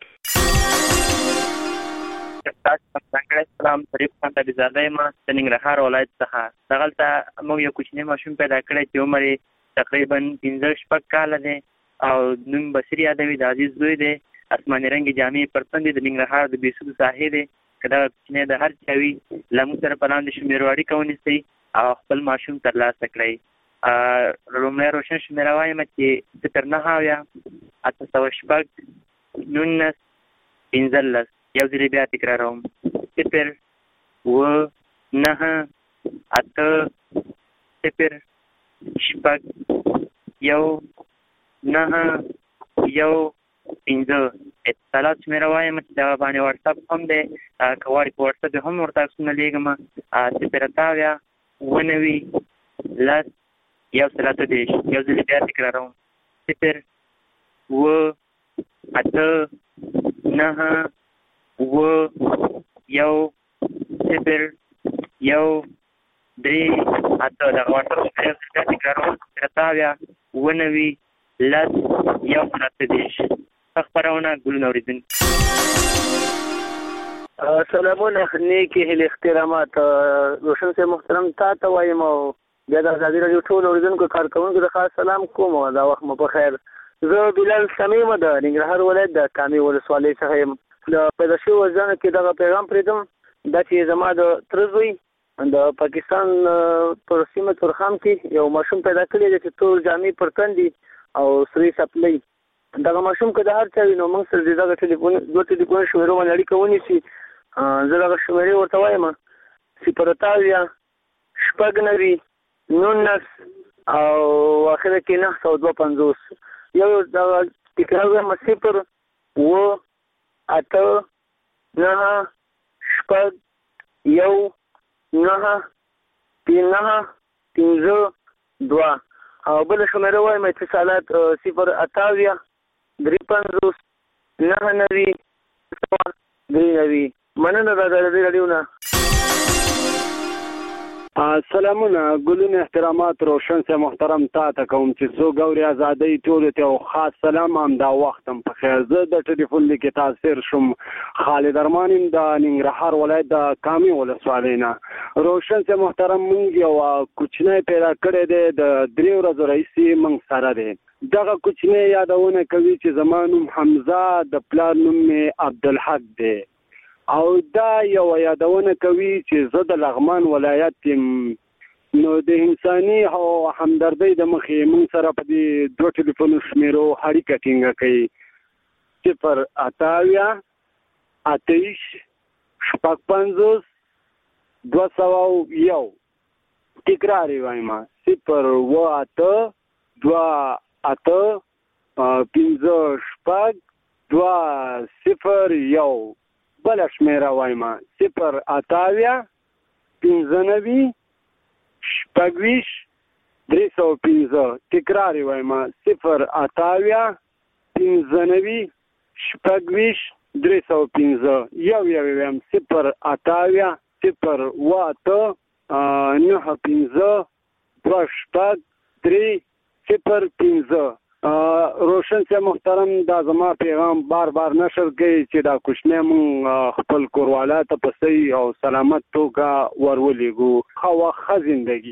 سلام شریف خان تبیزاده یم د ننګرهار ولایت څخه. دغلته موږ یو کوچنی ماشوم پیدا کړی چې عمر یې تقریبا پنځه شپږ کاله دی او نوم بصیر یادوي. د عزیز زوی دی. اسماني رنګې جامې پر تن دي. د ننګرهار د بیسودو ساحې دی. که دغه کوچنی د هر چا وي له موږ سره په لاندې شمېرو اړیکه ونیسئ او خپل ماشوم ترلاسه کړئ. لومړی روشن شمېره وایم چې صفر نهه اویا اته سوه شپږ نولس پنځلس. یو ځل بیا تکراروم صفر اوه نهه اته صفر شپږ یو نهه یو پنځه. اتصالات شمېره وایم چې دغه باندې واټساپ هم دی. که غواړئ په واټساپ هم ورته عکسونه لیږم. صفر اته اویا اووه نوي لس یو سل اته دېرش. یو ځل بیا تکراروم صفر اوه اته نهه اووه یو صفر یو درې اته. دغه واټساپ شمېره یو ځل بیا تکراروم صفر اته اویا اووه نوي لس یو سل اته دېرش. خبرونه ګلونه اوریدونکي سلامونه نیکې هیلې احترامات. روشن صاحب محترم تا ته وایم او بیا د ازادي راډیو ټول اوریدونکو کارکوونکو د خاص سلام کوم. دا وخت مو په خیر. زه بلال سمیم د ننګرهار ولایت د کامې ولسوالۍ څخه یم. د پیدا شوي وژنه کې دغه پیغام پرېږدم دا چې زما د تره زوی د پاکستان پر سیمه تورخم کې یو ماشوم پیدا کړی دی چې تور جامې پر تن دي او سرې څپلۍ. دغه ماشوم که د هر چا وي نو موږ سره د دغه ټلیفون دوه ټلیفون شمېرو باندې اړیکه ونیسي. زه دغه شمېرې ورته وایم صفر اته اویا شپږ نوي نولس او اخره کې نهه سوه دوه پنځوس. یو دغه تکرار وایم صفر اوه اته نهه شپږ یو نهه نهه پنځه دوه. او بله شمېره وایم اتصالات صفر اته اویا درې پنځوس نهه نوي سوه درې نوي. مننه د ازادي راډیو نه. سلامونه ګلونه احترامات. روشن صاحب محترم تا ته کوم چې څو ګوري ازادۍ ټولو ته او خاص سلام هم دا وخت هم په خیر. زه د ټلیفون لیکې تاثیر شم خالد ارمان یم د ننګرهار ولایت د کامې ولسوالۍ نه. روشن صاحب محترم مونږ یو کوچنی پیدا کړی دی د درې ورځو راهیسې مونږ سره دی. دغه کوچنی یادونه کوي چې زما نوم حمزه د پلار نوم مې عبدالحق دی او دا یو یادونه کوي چې زه د لغمان ولایت یم. نو د انساني او همدردۍ د مخې مونږ سره په دې دوه ټلیفون شمېرو اړیکه ټینګه کوي صفر اته اویا اته ویشت شپږ پنځوس دوه سوه یو. تکرار یې وایم صفر اوه اته دوه اته پنځه شپږ دوه صفر یو. بله شمېره وایم صفر اته اویا پنځه نوي شپږ ویشت درې سوه پنځه. تکرار یې وایم صفر اته اویا پنځه نوي شپږ ویشت درې سوه پنځه یو یو ویم صفر اته اویا صفر اوه اته نهه پنځه دوه شپږ درې صفر پنځه. روشن صاحب محترم دا زما پیغام بار بار نشر کوي چې دا کوچنی مونږ خپل کوروالا ته په صحیح او سلامت توګه ورولېږو. ښه وخت ښه زندګي.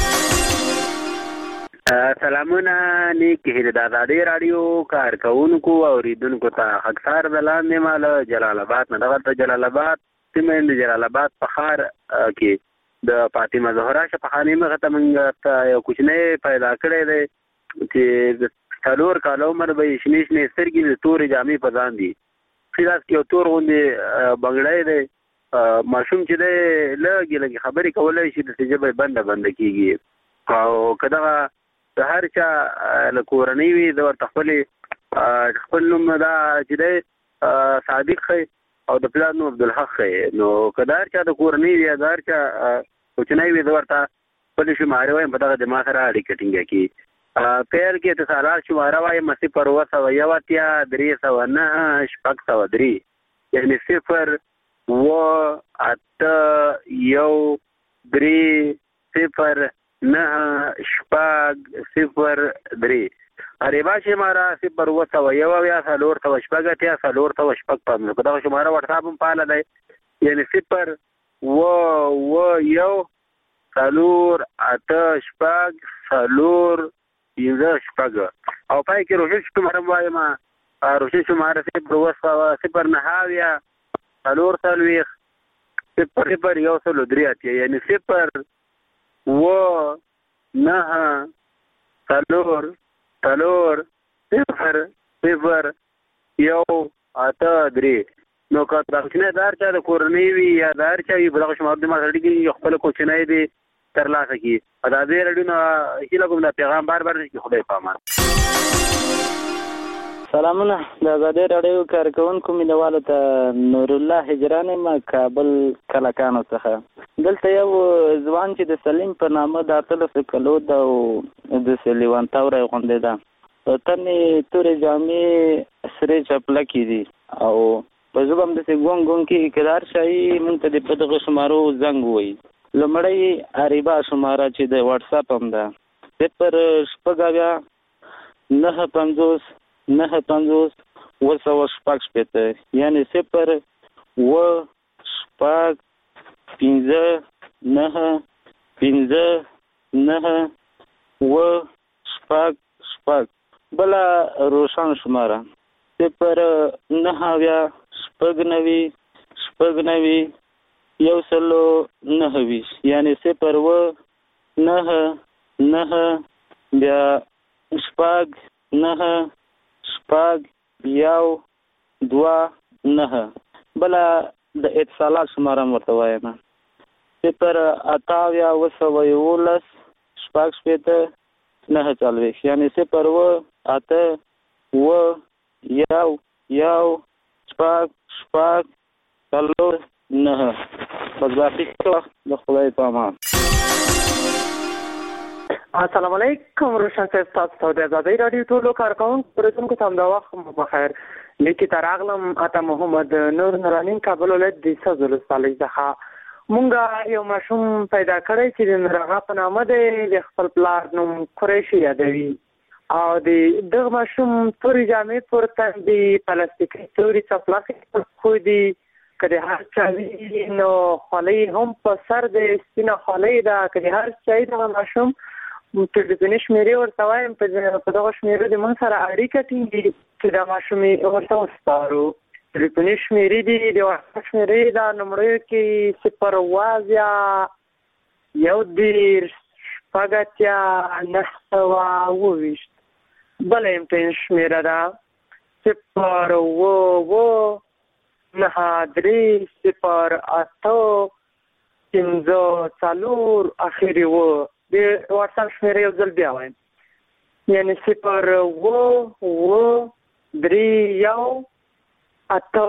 سلامونه نیک هیله د ازادۍ راډیو کارکوونکو او اوریدونکو ته خاکسار د لاندې ما له جلال آباد نه. دغلته جلال آباد سیمه د جلال آباد په ښار کې د فاطمه زهرا شفاخانې مخې ته مونږ ته یو کوچنی پیدا کړی دی چې څلور کاله عمر به یې شنې شنې سترګې د تورې جامې په ځان دي. ښي لاس کې یو تور غوندې بنګړی دی. ماشوم چې دی لږې لږې خبرې کولی شي داسې ژبه یې بنده بنده کېږي. او که دغه د هر چا له کورنۍ وي زه ورته خپلې خپل نوم دا چې دی صادق ښی او د پلار نوم عبدالحق ښی. نو که د هر چا د کورنۍ وي یا د هر چا کوچنی وي زه ورته خپلې شمارې وایم په دغه دماغ سره اړیکه ټینګه کړي. پیل کې اتصالات شماره وایم صفر اوه سوه یو اتیا درې سوه نهه شپږ سوه درې یعنې صفر اوه اته یو درې صفر نهه شپږ صفر درې. غریبا شماره صفر اوه سوه یو اویا څلور سوه شپږ اتیا څلور سوه شپږ پنځوس. په دغه شماره وټساپ هم فعاله دی یعنې صفر اوه اوه یو څلور اته شپږ څلور پنځه شپږ او پای کې روشن شماره هم وایم. روشن شماره صفر اوه سوه صفر نهه اویا څلور څلوېښت صفر صفر یو سلو درې اتیا یعنې صفر اوه نهه څلور څلور صفر صفر یو اته درې. نو که دا کوچنی د هر چا د کورنۍ وي یا د هر چا وي په دغه شمارو دماغ سره اړیکې یو خپله کوچنی دی ترلاسه کړي. ازادۍ راډیو نه هیله کوم دا پیغام بار بار چې خدای په امان. سلامونه د ازادۍ راډیو کارکوونکو مینوالو ته نور الله هجران یم کابل کلکانو څخه. دلته یو ځوان چې د سلیم په نامه د اتلس کلو ده او داسې لیوان توری غوندې ده. په تن یې تورې جامې سرې چپلکې دي او په ژبه هم داسې ګونګ ګونګ کېږي. که د هر شی مونږ ته د په دغه شمارو زنګ ووایي. لومړی اریبا شماره چې د واټساپ هم ده صفر شپږ اویا نهه پنځوس نهه پنځوس اوه سوه شپږ شپېته یعنې صفر اوه شپږ پنځه نهه پنځه نهه اوه شپږ شپږ. بله روشن شماره صفر نهه اویا شپږ نوي شپږ نوي یو سلو نهه ویشت یعنې صفر اوه نهه نهه بیا شپږ نهه شپږ یو دوه نهه. بله د اتصالات شماره هم ورته وایم صفر اته اویا اوه سوه یولس شپږ شپېته نهه څلوېښت یعنې صفر اوه اته اوه یو یو شپږ شپږ څلور نهه. بس باقي وخت د خدای په امان. السلام علیکم روشن صاحب تاسو ته د ازادۍ راډیو ټولو کارکوونکو اوریدونکو ته همدا وخت مو بخیر. لیکې ته راغلم عطا محمد نور نورانین کابل ولایت د سوځ ولسوالۍ څخه. مونږ یو ماشوم پیدا کړی چې د نورغه په نامه دی. د خپل پلار نوم قریشي یادوي او د دغه ماشوم تورې جامې پر تن دي پلاستیکي تورې څپلکې پر پښو دي. که د هر چا وي نو خولۍ هم په سر د سپینه خولۍ ده. که د هر چا وي دغه ماشوم ټلیفوني شمېرې ورته وایم په دغه شمېرو د موږ سره اړیکه ټینګي چې دا ماشوم یې ورته وسپارو. ټلیفوني شمېرې دي د واټساپ شمېرې دا نمرو کې صفر اوه اویا یو دېرش شپږ اتیا نهه سوه اوه ویشت. بله امپین شمېره ده صفر اوه اوه نهه درې صفر اته پنځه څلور اخري اوه. د واټساپ شمېره یو ځل بیا وایم یعنې صفر اوه اوه درې یو اته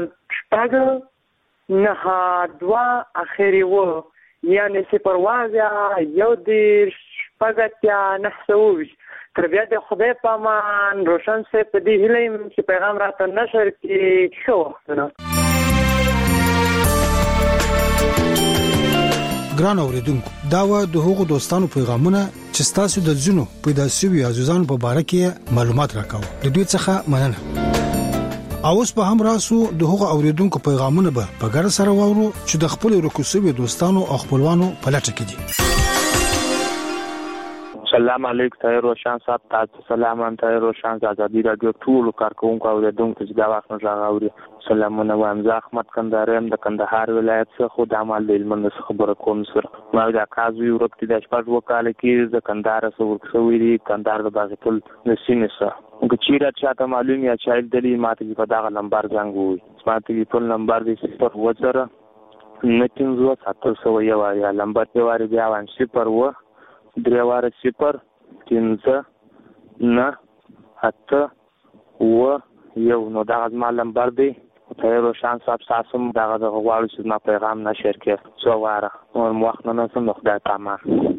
شپږ نهه دوه اخري اوه یعنې صفر اوه اویا یو دېرش شپږ اتیا نهه سوه اوویشت. تر بیا د خدای په امان روشن صاحب په دې هیله یم چې پیغام راته نشر کړي ښه وختونه. ګران اوریدونکو دا و د هغو دوستانو پیغامونه چې تاسو د ځینو پیدا شوي عزیزانو په باره کې معلومات راکاو. د دوی څخه مننه. اوس په هم راسو د هغو اوریدونکو پیغامونه به په ګډه سره واورو چې د خپل رکوسوي دوستانو او خپلوانو په لټه کې دي. سلام علیکم طاهر روشن صاحب. تاسو سلام ان طاهر روشن آزادی رادیو ټول کارکونکو او د دومره چې دا وخت نه راغوري. سلامونه وایم. زه احمد کندهاریم د کندهار ولایت څخه د عمل د علمونو خبره کوم سره. ما د کازوی ورکتي د شپږ وکاله کې د کندهار سره ورکوي دي کندهار د باغپل د سیمې سره. وګچیرا چاته معلوم یا چایل دلی ماته په دغه نمبر زنګ وي. ماته په نمبر د صفر وزره نتین زو ساتل سو یو یا نمبر په واره بیا وان صفر و دریواره صفر پنځه نه اته و یو نو دا زما نمبر دی. طاهر روشن صاحب تاسو دغه د غواړو چې ما پیغام نشر کړئ سو واره نور وخت نه سم خدای پامان.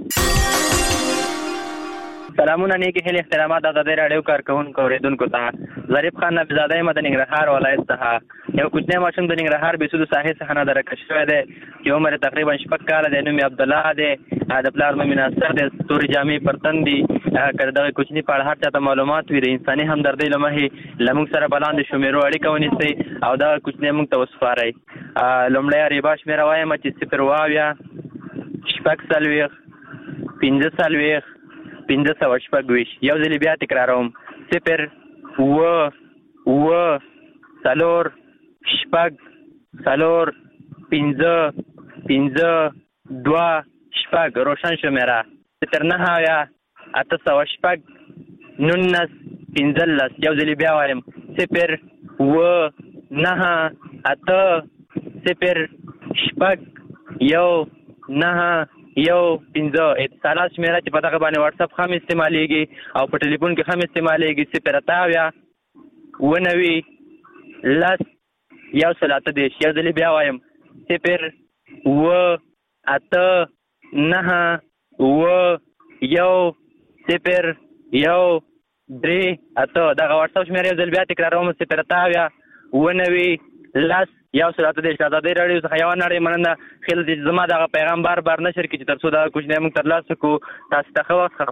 سلامونه نیکی هیله احترامات د آزادۍ راډیو کارکونکو اوریدونکو ته. ظریف خان نبیزاده یم د ننګرهار ولایت څخه. یو کوچنی ماشوم د ننګرهار بیسودو ساحې څخه نه درکه شوی دی چې عمر تقریبا شپږ کاله دی. نوم یې عبدالله دی. د پلار نوم یې ناصر دی. تورې جامې پر تن دي. که دغه کوچني په اړه هر چاته معلومات وي د انساني همدردۍ له مخې له موږ سره به لاندې شمیرو اړیکه ونیسئ او دغه کوچنی موږ ته وسپارئ. لومړی ریبا شمېره وایم چې صفر اووه اویا شپږ څلوېښت پنځه څلوېښت پنځه سوه شپږ ویشت. یو ځلې بیا تکراروم صفر اووه اووه څلور شپږ څلور پنځه پنځه دوه شپږ روشن شمېره. صفر نهه اویا اته سوه شپږ نولس پنځلس. یو ځلې بیا وایم صفر اووه نهه اته صفر شپږ یو نهه یو پنځه. اتصالات شمېره چې په دغه باندې واتساپ هم استعمالیږي او په ټلیفون کې هم استعمالیږي صفر اته اویا اووه نوي لس یو سل اته دېرش. یو ځلې بیا وایم صفر اووه اته نهه اووه یو صفر یو درې اته. دغه واتساپ شمېره یو ځل بیا تکراروم صفر اته اویا اووه نوي لس یو سل اته دېرش. آزادۍ راډیو څخه یوه نړۍ مننه. خیال دې زما دغه پیغام بار بار نشر کړي چې تر څو دغه کوچنی موږ ترلاسه کړو. تاسو ته ښه وخت.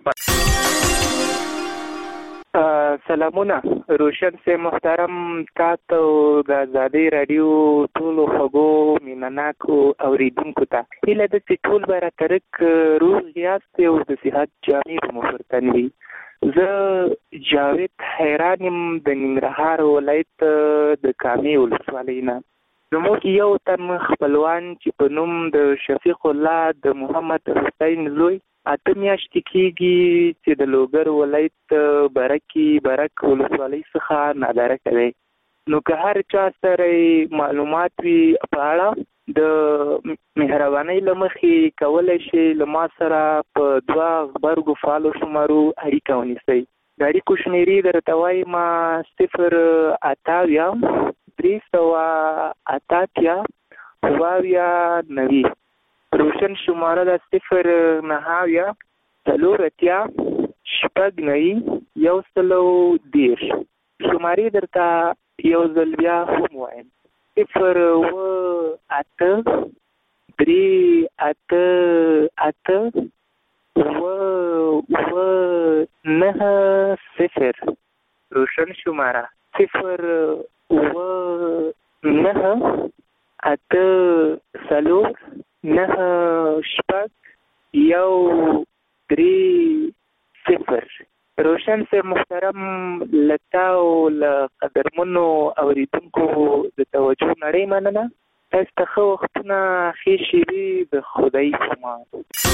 سلامونه روشن سے محترم تاسو د آزادۍ راډیو ټولو خوږو مینناکو اوریدونکو ته هیله ده چې ټول به راترک روغ یاست او د صحت جامې به مو پر تن وي. زه جاوید حیران یم د ننګرهار ولایت د کامې ولسوالۍ نه. زموږ یو تن خپلوان چې په نوم د شفیق الله د محمد حسین زوی اته میاشتې کېږي چې د لوګر ولایت برکي برک ولسوالۍ څخه نادرکه دی. نو که هر چا سره معلومات وي په اړه د مهربانۍ له مخې کولی شي له ما سره په دوه غبرګو فعالو شمارو اړیکه ونیسئ. د اړیکو شمېرې درته وایم صفر اته اویا درې سوه اته اتیا اووه اویا نوي. روشن شماره ده صفر نهه اویا څلور اتیا شپږ نوي یو سلو دېرش. شمارې درته یو ځل بیا هم وایم صفر اووه اته درې اته اته اووه اووه نهه صفر. روشن شماره صفر اووه نهه اته څلور نهه شپږ یو درې صفر. روشن سے محترم لتا او قدرمنو اوریدونکو د توجه نړۍ مننه. تاسو ته ښه وختونه ښې شېبې د خدای په امان.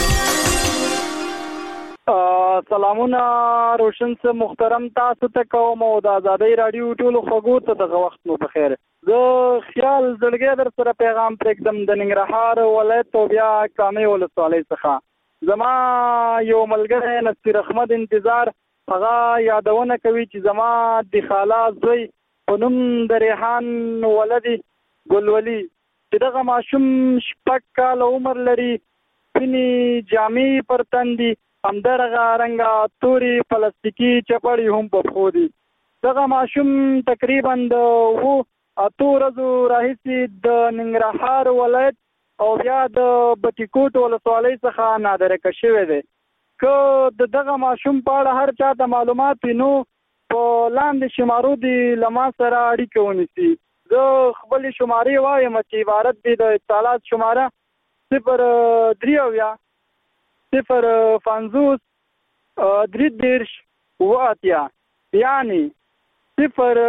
سلامونه روشن سے محترم تاسو ته کوم او د آزادۍ راډیو ټولو خوږو ته دغه وخت مو بخیر. زه خیال زړګی در سره پیغام پرېږدم د ننګرهار ولایت او بیا کامې ولسوالۍ څخه. زما یو ملګری نصیر احمد انتظار هغه یادونه کوي چې زما د خاله زوی په نوم د ریحان ولدي ګلولي چې دغه ماشوم شپږ کاله عمر لري. سپینې جامې پر تن دي همدغه رنګه توري پلاستیکي چپړې هم په پښو دي. دغه ماشوم تقریبا د اوو اتو ورځو راهیسې د ننګرهار ولایت او بیا د بټي کوټ ولسوالۍ څخه نادرکه شوی دی. که د دغه ماشوم په اړه هر چا ته معلومات وي نو په لاندې شمارو دې له ما سره اړیکه ونیسي. زه خپلې شمارې وایم چې عبارت دي د اتصالات شماره صفر درې اویا صفر پنځوس درې دېرش اووه اتیا، یعنې صفر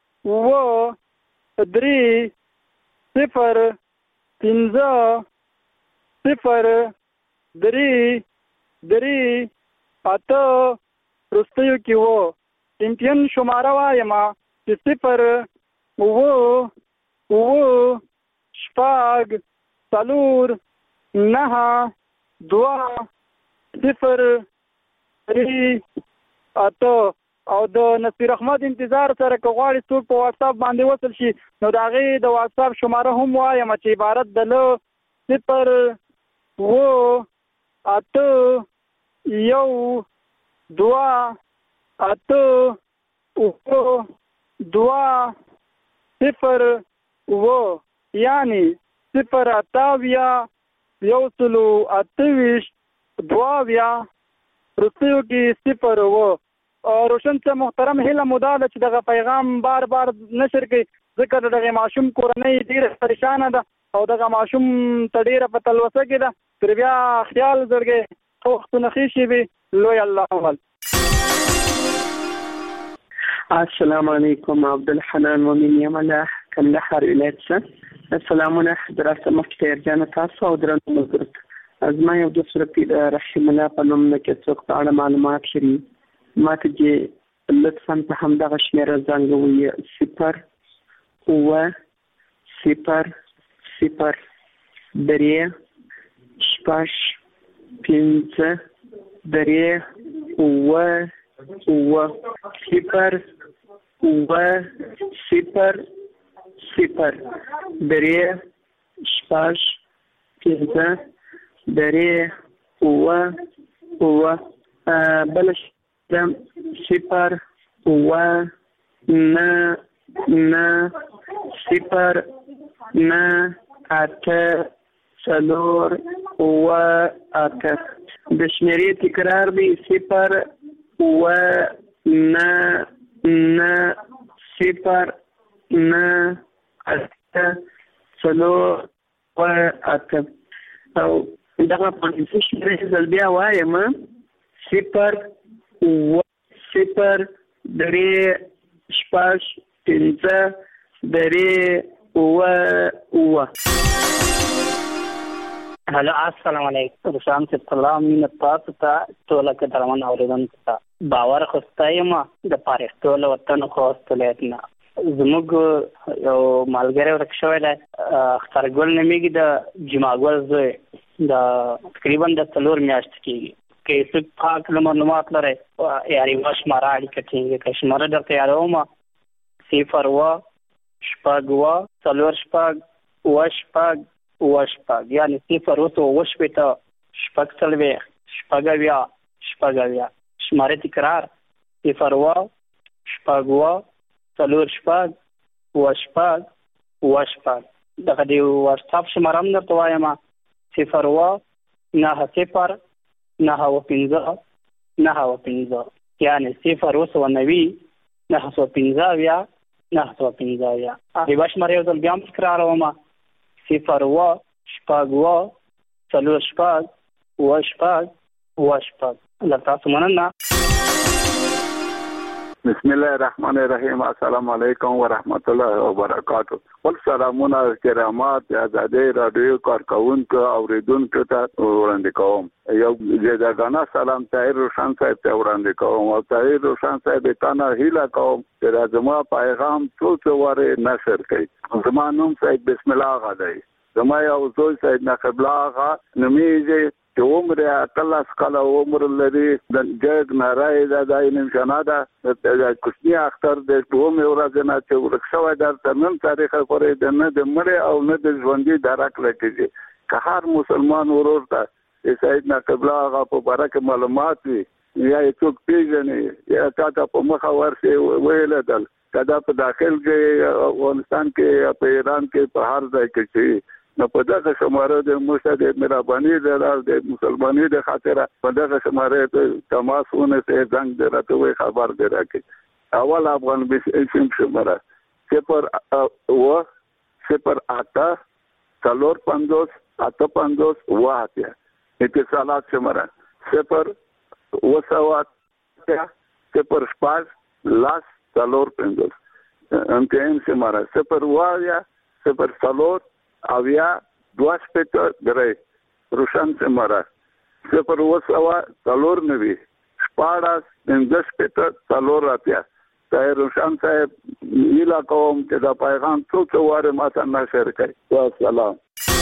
اووه درې صفر پنځه صفر درې درې اته وروستیو کې و. چمپیون شماره وایم چې صفر اووه اووه شپږ څلور نهه دوه صفر درې اته. او د نصیر احمد انتظار سره که غواړي څوک په واتساپ باندې وصل شي نو د هغې د واتساپ شماره هم وایم چې عبارت د له صفر اووه اته یو دوه اته اووه دوه صفر اووه، یعنې صفر اتاویا یو سلو اته ویشت دوه اویا وروستیو کې صفر اووه. روشن صاحب محترم، هیله مو دا ده چې دغه پیغام بار بار نشر کړي ځکه د دغه ماشوم کورنۍ ډېره پریشانه ده او دغه ماشوم ته ډېره په تلوسه کې ده. تر بیا خیال زړګی ښه وختونه ښې شي وي. لوی الله ول. السلام علیکم. عبدالحنان مؤمن یم له کندهار ولایت څخه. سلامونه دراسته مفتي جان تاسو او درنو ملګرو. زما یو دوست رفیق رحیم الله په نوم د کې څوک په اړه معلومات لري ما ته چې لطفا په همدغه شمېره زنګ ووایي صفر اووه صفر صفر درې شپږ پنځه درې اووه اووه صفر اووه صفر صفر درې شپږ پنځه درې اووه اووه. بل صفر اووه نه نه صفر نه اته څلور اووه اته. د شمېرې تکرار دی صفر اووه نه نه صفر نه اته څلور اووه اته. او دغه پنځه شمېرې زه بیا وایم صفر اووه صفر درې شپږ پنځه درې اووه اووه. هلو السلام علیکم. روشان صاحب سلام مینه تاسو ته ټوله قدرمن اورېدونکو ته باور خوسته یم د پاریختو له وطن خوست ولایت نه. زموږ یو ملګری ورک شوی دی اخترګل نومیږي د جمعګل زوی د تقریبا د څلور میاشتې کېږي. که څوک پاک معلومات لرئ یاري یوه شماره اړیکه ټینګه کړئ. شماره درته یادوم صفر اووه شپږ اووه څلور شپږ اووه شپږ اووه شپږ، یعنې صفر اوه سوه اووه شپېته شپږ څلوېښت شپږ اویا شپږ اویا. شماره تکرار صفر اووه شپږ اووه څلور شپږ اووه شپږ اووه شپږ. دغه د واتساپ شماره هم درته وایم صفر اووه نهه صفر نهه اووه پنځه نهه اووه پنځه، یعنې صفر اوه سوه نوي نهه سوه پنځه اویا نهه سوه پنځه اویا. یوه شماره یو ځل بیا هم تکراروم صفر اووه شپږ اووه څلور شپږ اووه شپږ اووه شپږ. له تاسو مننه. بسم الله الرحمن الرحیم. السلام علیکم ورحمت الله وبرکاته. ول سلامونه کرامات آزادۍ رادیو کارکونکو اوریدونکو ته وړاندې کوم. یو جداګانه سلام طاهر روشن صاحب ته وړاندې کوم او طاهر روشن صاحب ته نه هیله کوم چې زما پیغام ټول څواره نشر کړي. زما نوم صاحب بسم الله آغا دی. زما یو زوی صاحب نقیب الله آغا نومیږي چې عمر اتلس کاله عمر لري. د جګ نارای ده د نشانه ده د کوچني اختر د دومره ورځې نه چې ورک شوی درته نن تاریخ پورې د نه د مړ او نه د ژوندۍ درک لکېږي. که هر مسلمان ورور ته سید نقیب الله هغه په باره کې معلومات وي یا یې څوک پیژني یا تا په مخه ورشي ویل دل کدا په داخل کې افغانستان کې په ایران کې په هر ځای کې چې نو په دغه شماره د مرشد مهرباني د مسلمانۍ د خاطر په دغه شماره ته تماسونه ته زنګ درته وي خبر درکې اول افغان بسم شماره صفر و صفر آتا څلور پنځوس اته پنځوس واته اتصالات شماره صفر و سوات صفر شپږ لاس څلور پنځوس امتحان شماره صفر وایا صفر څلور اویا دوه شپېته درې روشن شماره صفر اوه سوه څلور نوي شپاړس پنځه شپېته څلور اتیا طاهر روشن صاحب هیله کوم چې دا پیغام څو څو وارې ماته نشر کړي والسلام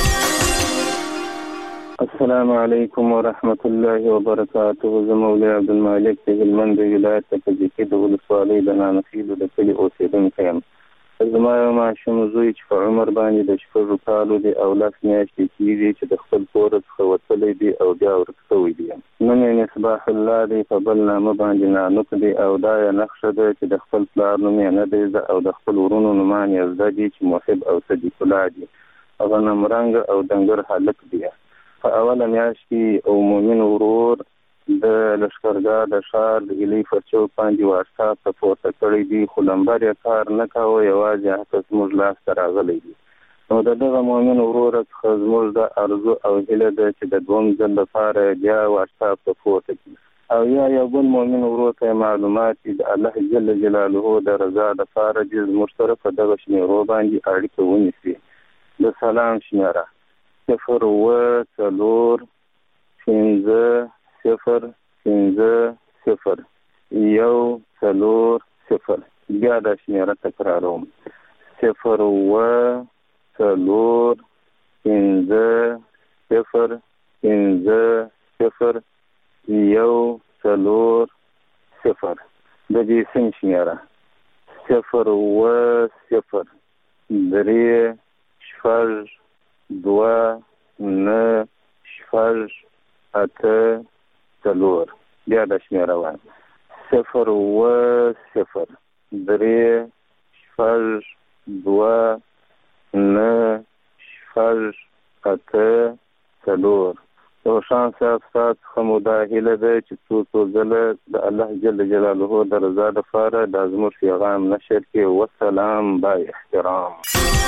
السلام علیکم ورحمت الله وبرکاته. زه مولوي عبدالمالک د هلمند ولایت د کجکي د ولسوالۍ د نانخیلو د کلي اوسېدونکی یم. زما یو ماشوم زوی چې په عمر باندې د شپږو کالو دی او لس میاشتې کېږي چې د خپل کوره څخه وتلی دی او بیا ورک شوی دی. نوم یې مصباح الله دی، په بل نامه باندې نانوک دی او دا یې نښه ده چې د خپل پلار نوم یې نه دی زده او د خپل ورونو نومان یې زده دي چې محب او صدیق الله دي. غنم رنګ او دنګر هلک دی. په اوله میاشت کې او مومن ورور د لښکرګاه د ښار د هیلۍ پر چوک باندې واټساپ ته پورته کړی دی، خو لمبر یې کار نه کوه، یوازې هغه زموږ لاس ته راغلی دی. نو د دغه مومن وروره څخه زموږ د ارزو او هیله ده چې د دوم ځل لپاره بیا واټساپ ته پورته کړي او یا یو بل مومن ورور ته معلومات د الله جل جلاله د رضا لپاره د زموږ سره په دغه شمېرو باندې اړیکه ونیسي. د سلام شمېره صفر اوه څلور پنځه صفر پنځه صفر یو څلور صفر. بیا دا شمېره تکراروم صفر اوه څلور پنځه صفر پنځه صفر یو څلور صفر. د دې سم شمېره صفر اوه صفر درې شپږ دوه نه شپږ اته څلور. بیا د شمېره وایم صفر اوه صفر درې شپږ دوه نه شپږ اته څلور. روشن صاحب ستاسو څخه مو دا هیله ده چې څو څو ځله د الله جل جلاله د رضا لپاره دا زموږ پیغام نشر کړي. والسلام با احترام.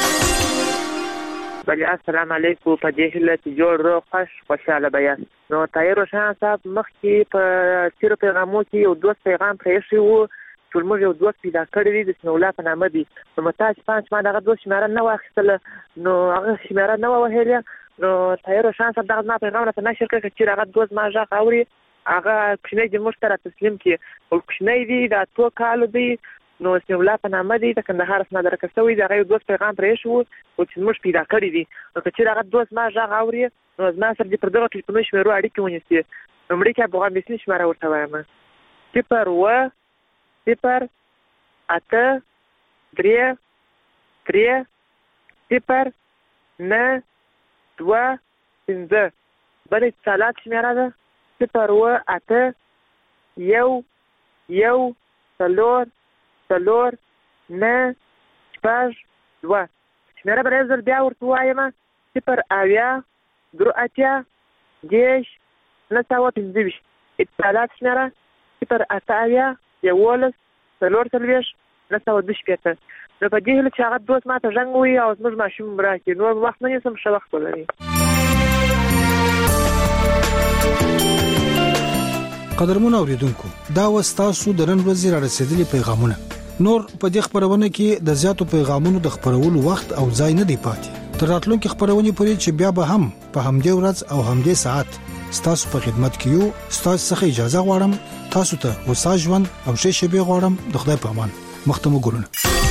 بله السلام علیکم. په دې هیله چې جوړ روغ خوش خوشحاله به یاست. نو طاهر روشن صاحب مخکې په تېرو پیغامو کې یو دوست پیغام پرېښی و چې موږ یو دوست پیدا کړی دی د سمیع الله په نامه دی. نو متا چې پانچ ما دغه دوست شمېره نه واخیستله نو هغه شمېره نه وه وهلې. نو طاهر روشن صاحب دغه زما پیغام راته نشر کړی که چېرې هغه دوست ما غږ اوري هغه کوچنی دې موږ ته را تسلیم کړي. او کوچنی دی د اتو کالو دی نو سمیع الله په نامه دی د کندهار څخه درکه شوی دی. هغه یو دوست پیغام پرېښی و او چې موږ پیدا کړی دي. نو که چېرې هغه دوست ما غږ اوري نو زما سره دې پر دغه ټلیفوني شمېرو اړیکې ونیسي. لومړی کې افغان بسني شمېره ورته وایم صفر اوه صفر اته درې درې صفر نه دوه پنځه. بل اتصالات شمېره ده صفر اوه اته یو یو څلور څلور نه شپږ دوه. شمېره به یو ځل بیا ورته ووایم صفر اویا درې اتیا دېرش نه سوه پنځه ویشت. اتصالات شمېره صفر اته اویا یولس څلور څلوېښت نه سوه دوه شپېته. نو په دې هیله چې هغه دوست ما ته زنګ ووهي او زموږ ماشوم هم راکړي. نور وخت نه نیسم، ښه وخت ولري. قدرمن اوریدونکو دا وستاسو د نن ورځې را رسیدلي پیغامونه. نور په دې خبرونه کې د زیاتو پیغامونو د خبرولو وخت او ځای نه دی پاتې. تر راتلونکي خبرونه پورې چې بیا به هم په همدې ورځ او همدې ساعت ستاسو په خدمت کې یو. ستاسو څخه اجازه غواړم تاسو ته وسا ژوند او ښه شپه غواړم. د خدای په امان. مختمو ګورونه.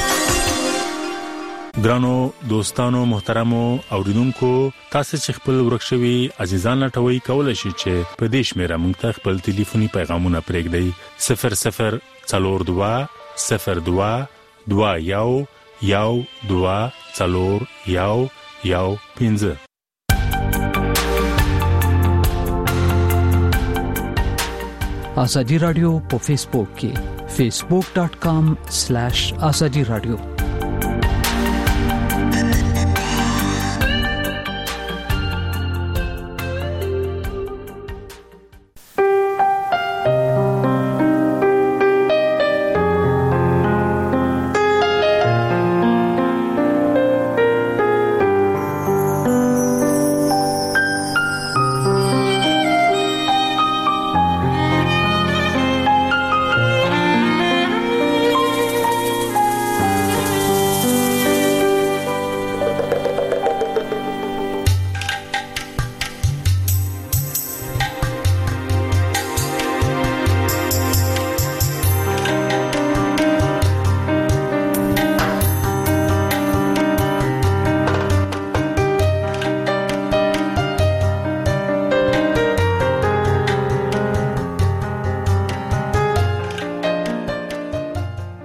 ګرانو دوستانو محترمو اوریدونکو تاسو چې خپل ورکشوي عزیزان لټوي کولای شئ چې په دې شمیره موږ ته خپل ټلیفوني پیغامونه پرېږدئ صفر صفر څلور دوه صفر دوه دوه یو یو دوه څلور یو یو پنځه. ازادي رادیو په فیسبوک کې facebook dot com slash azadi radio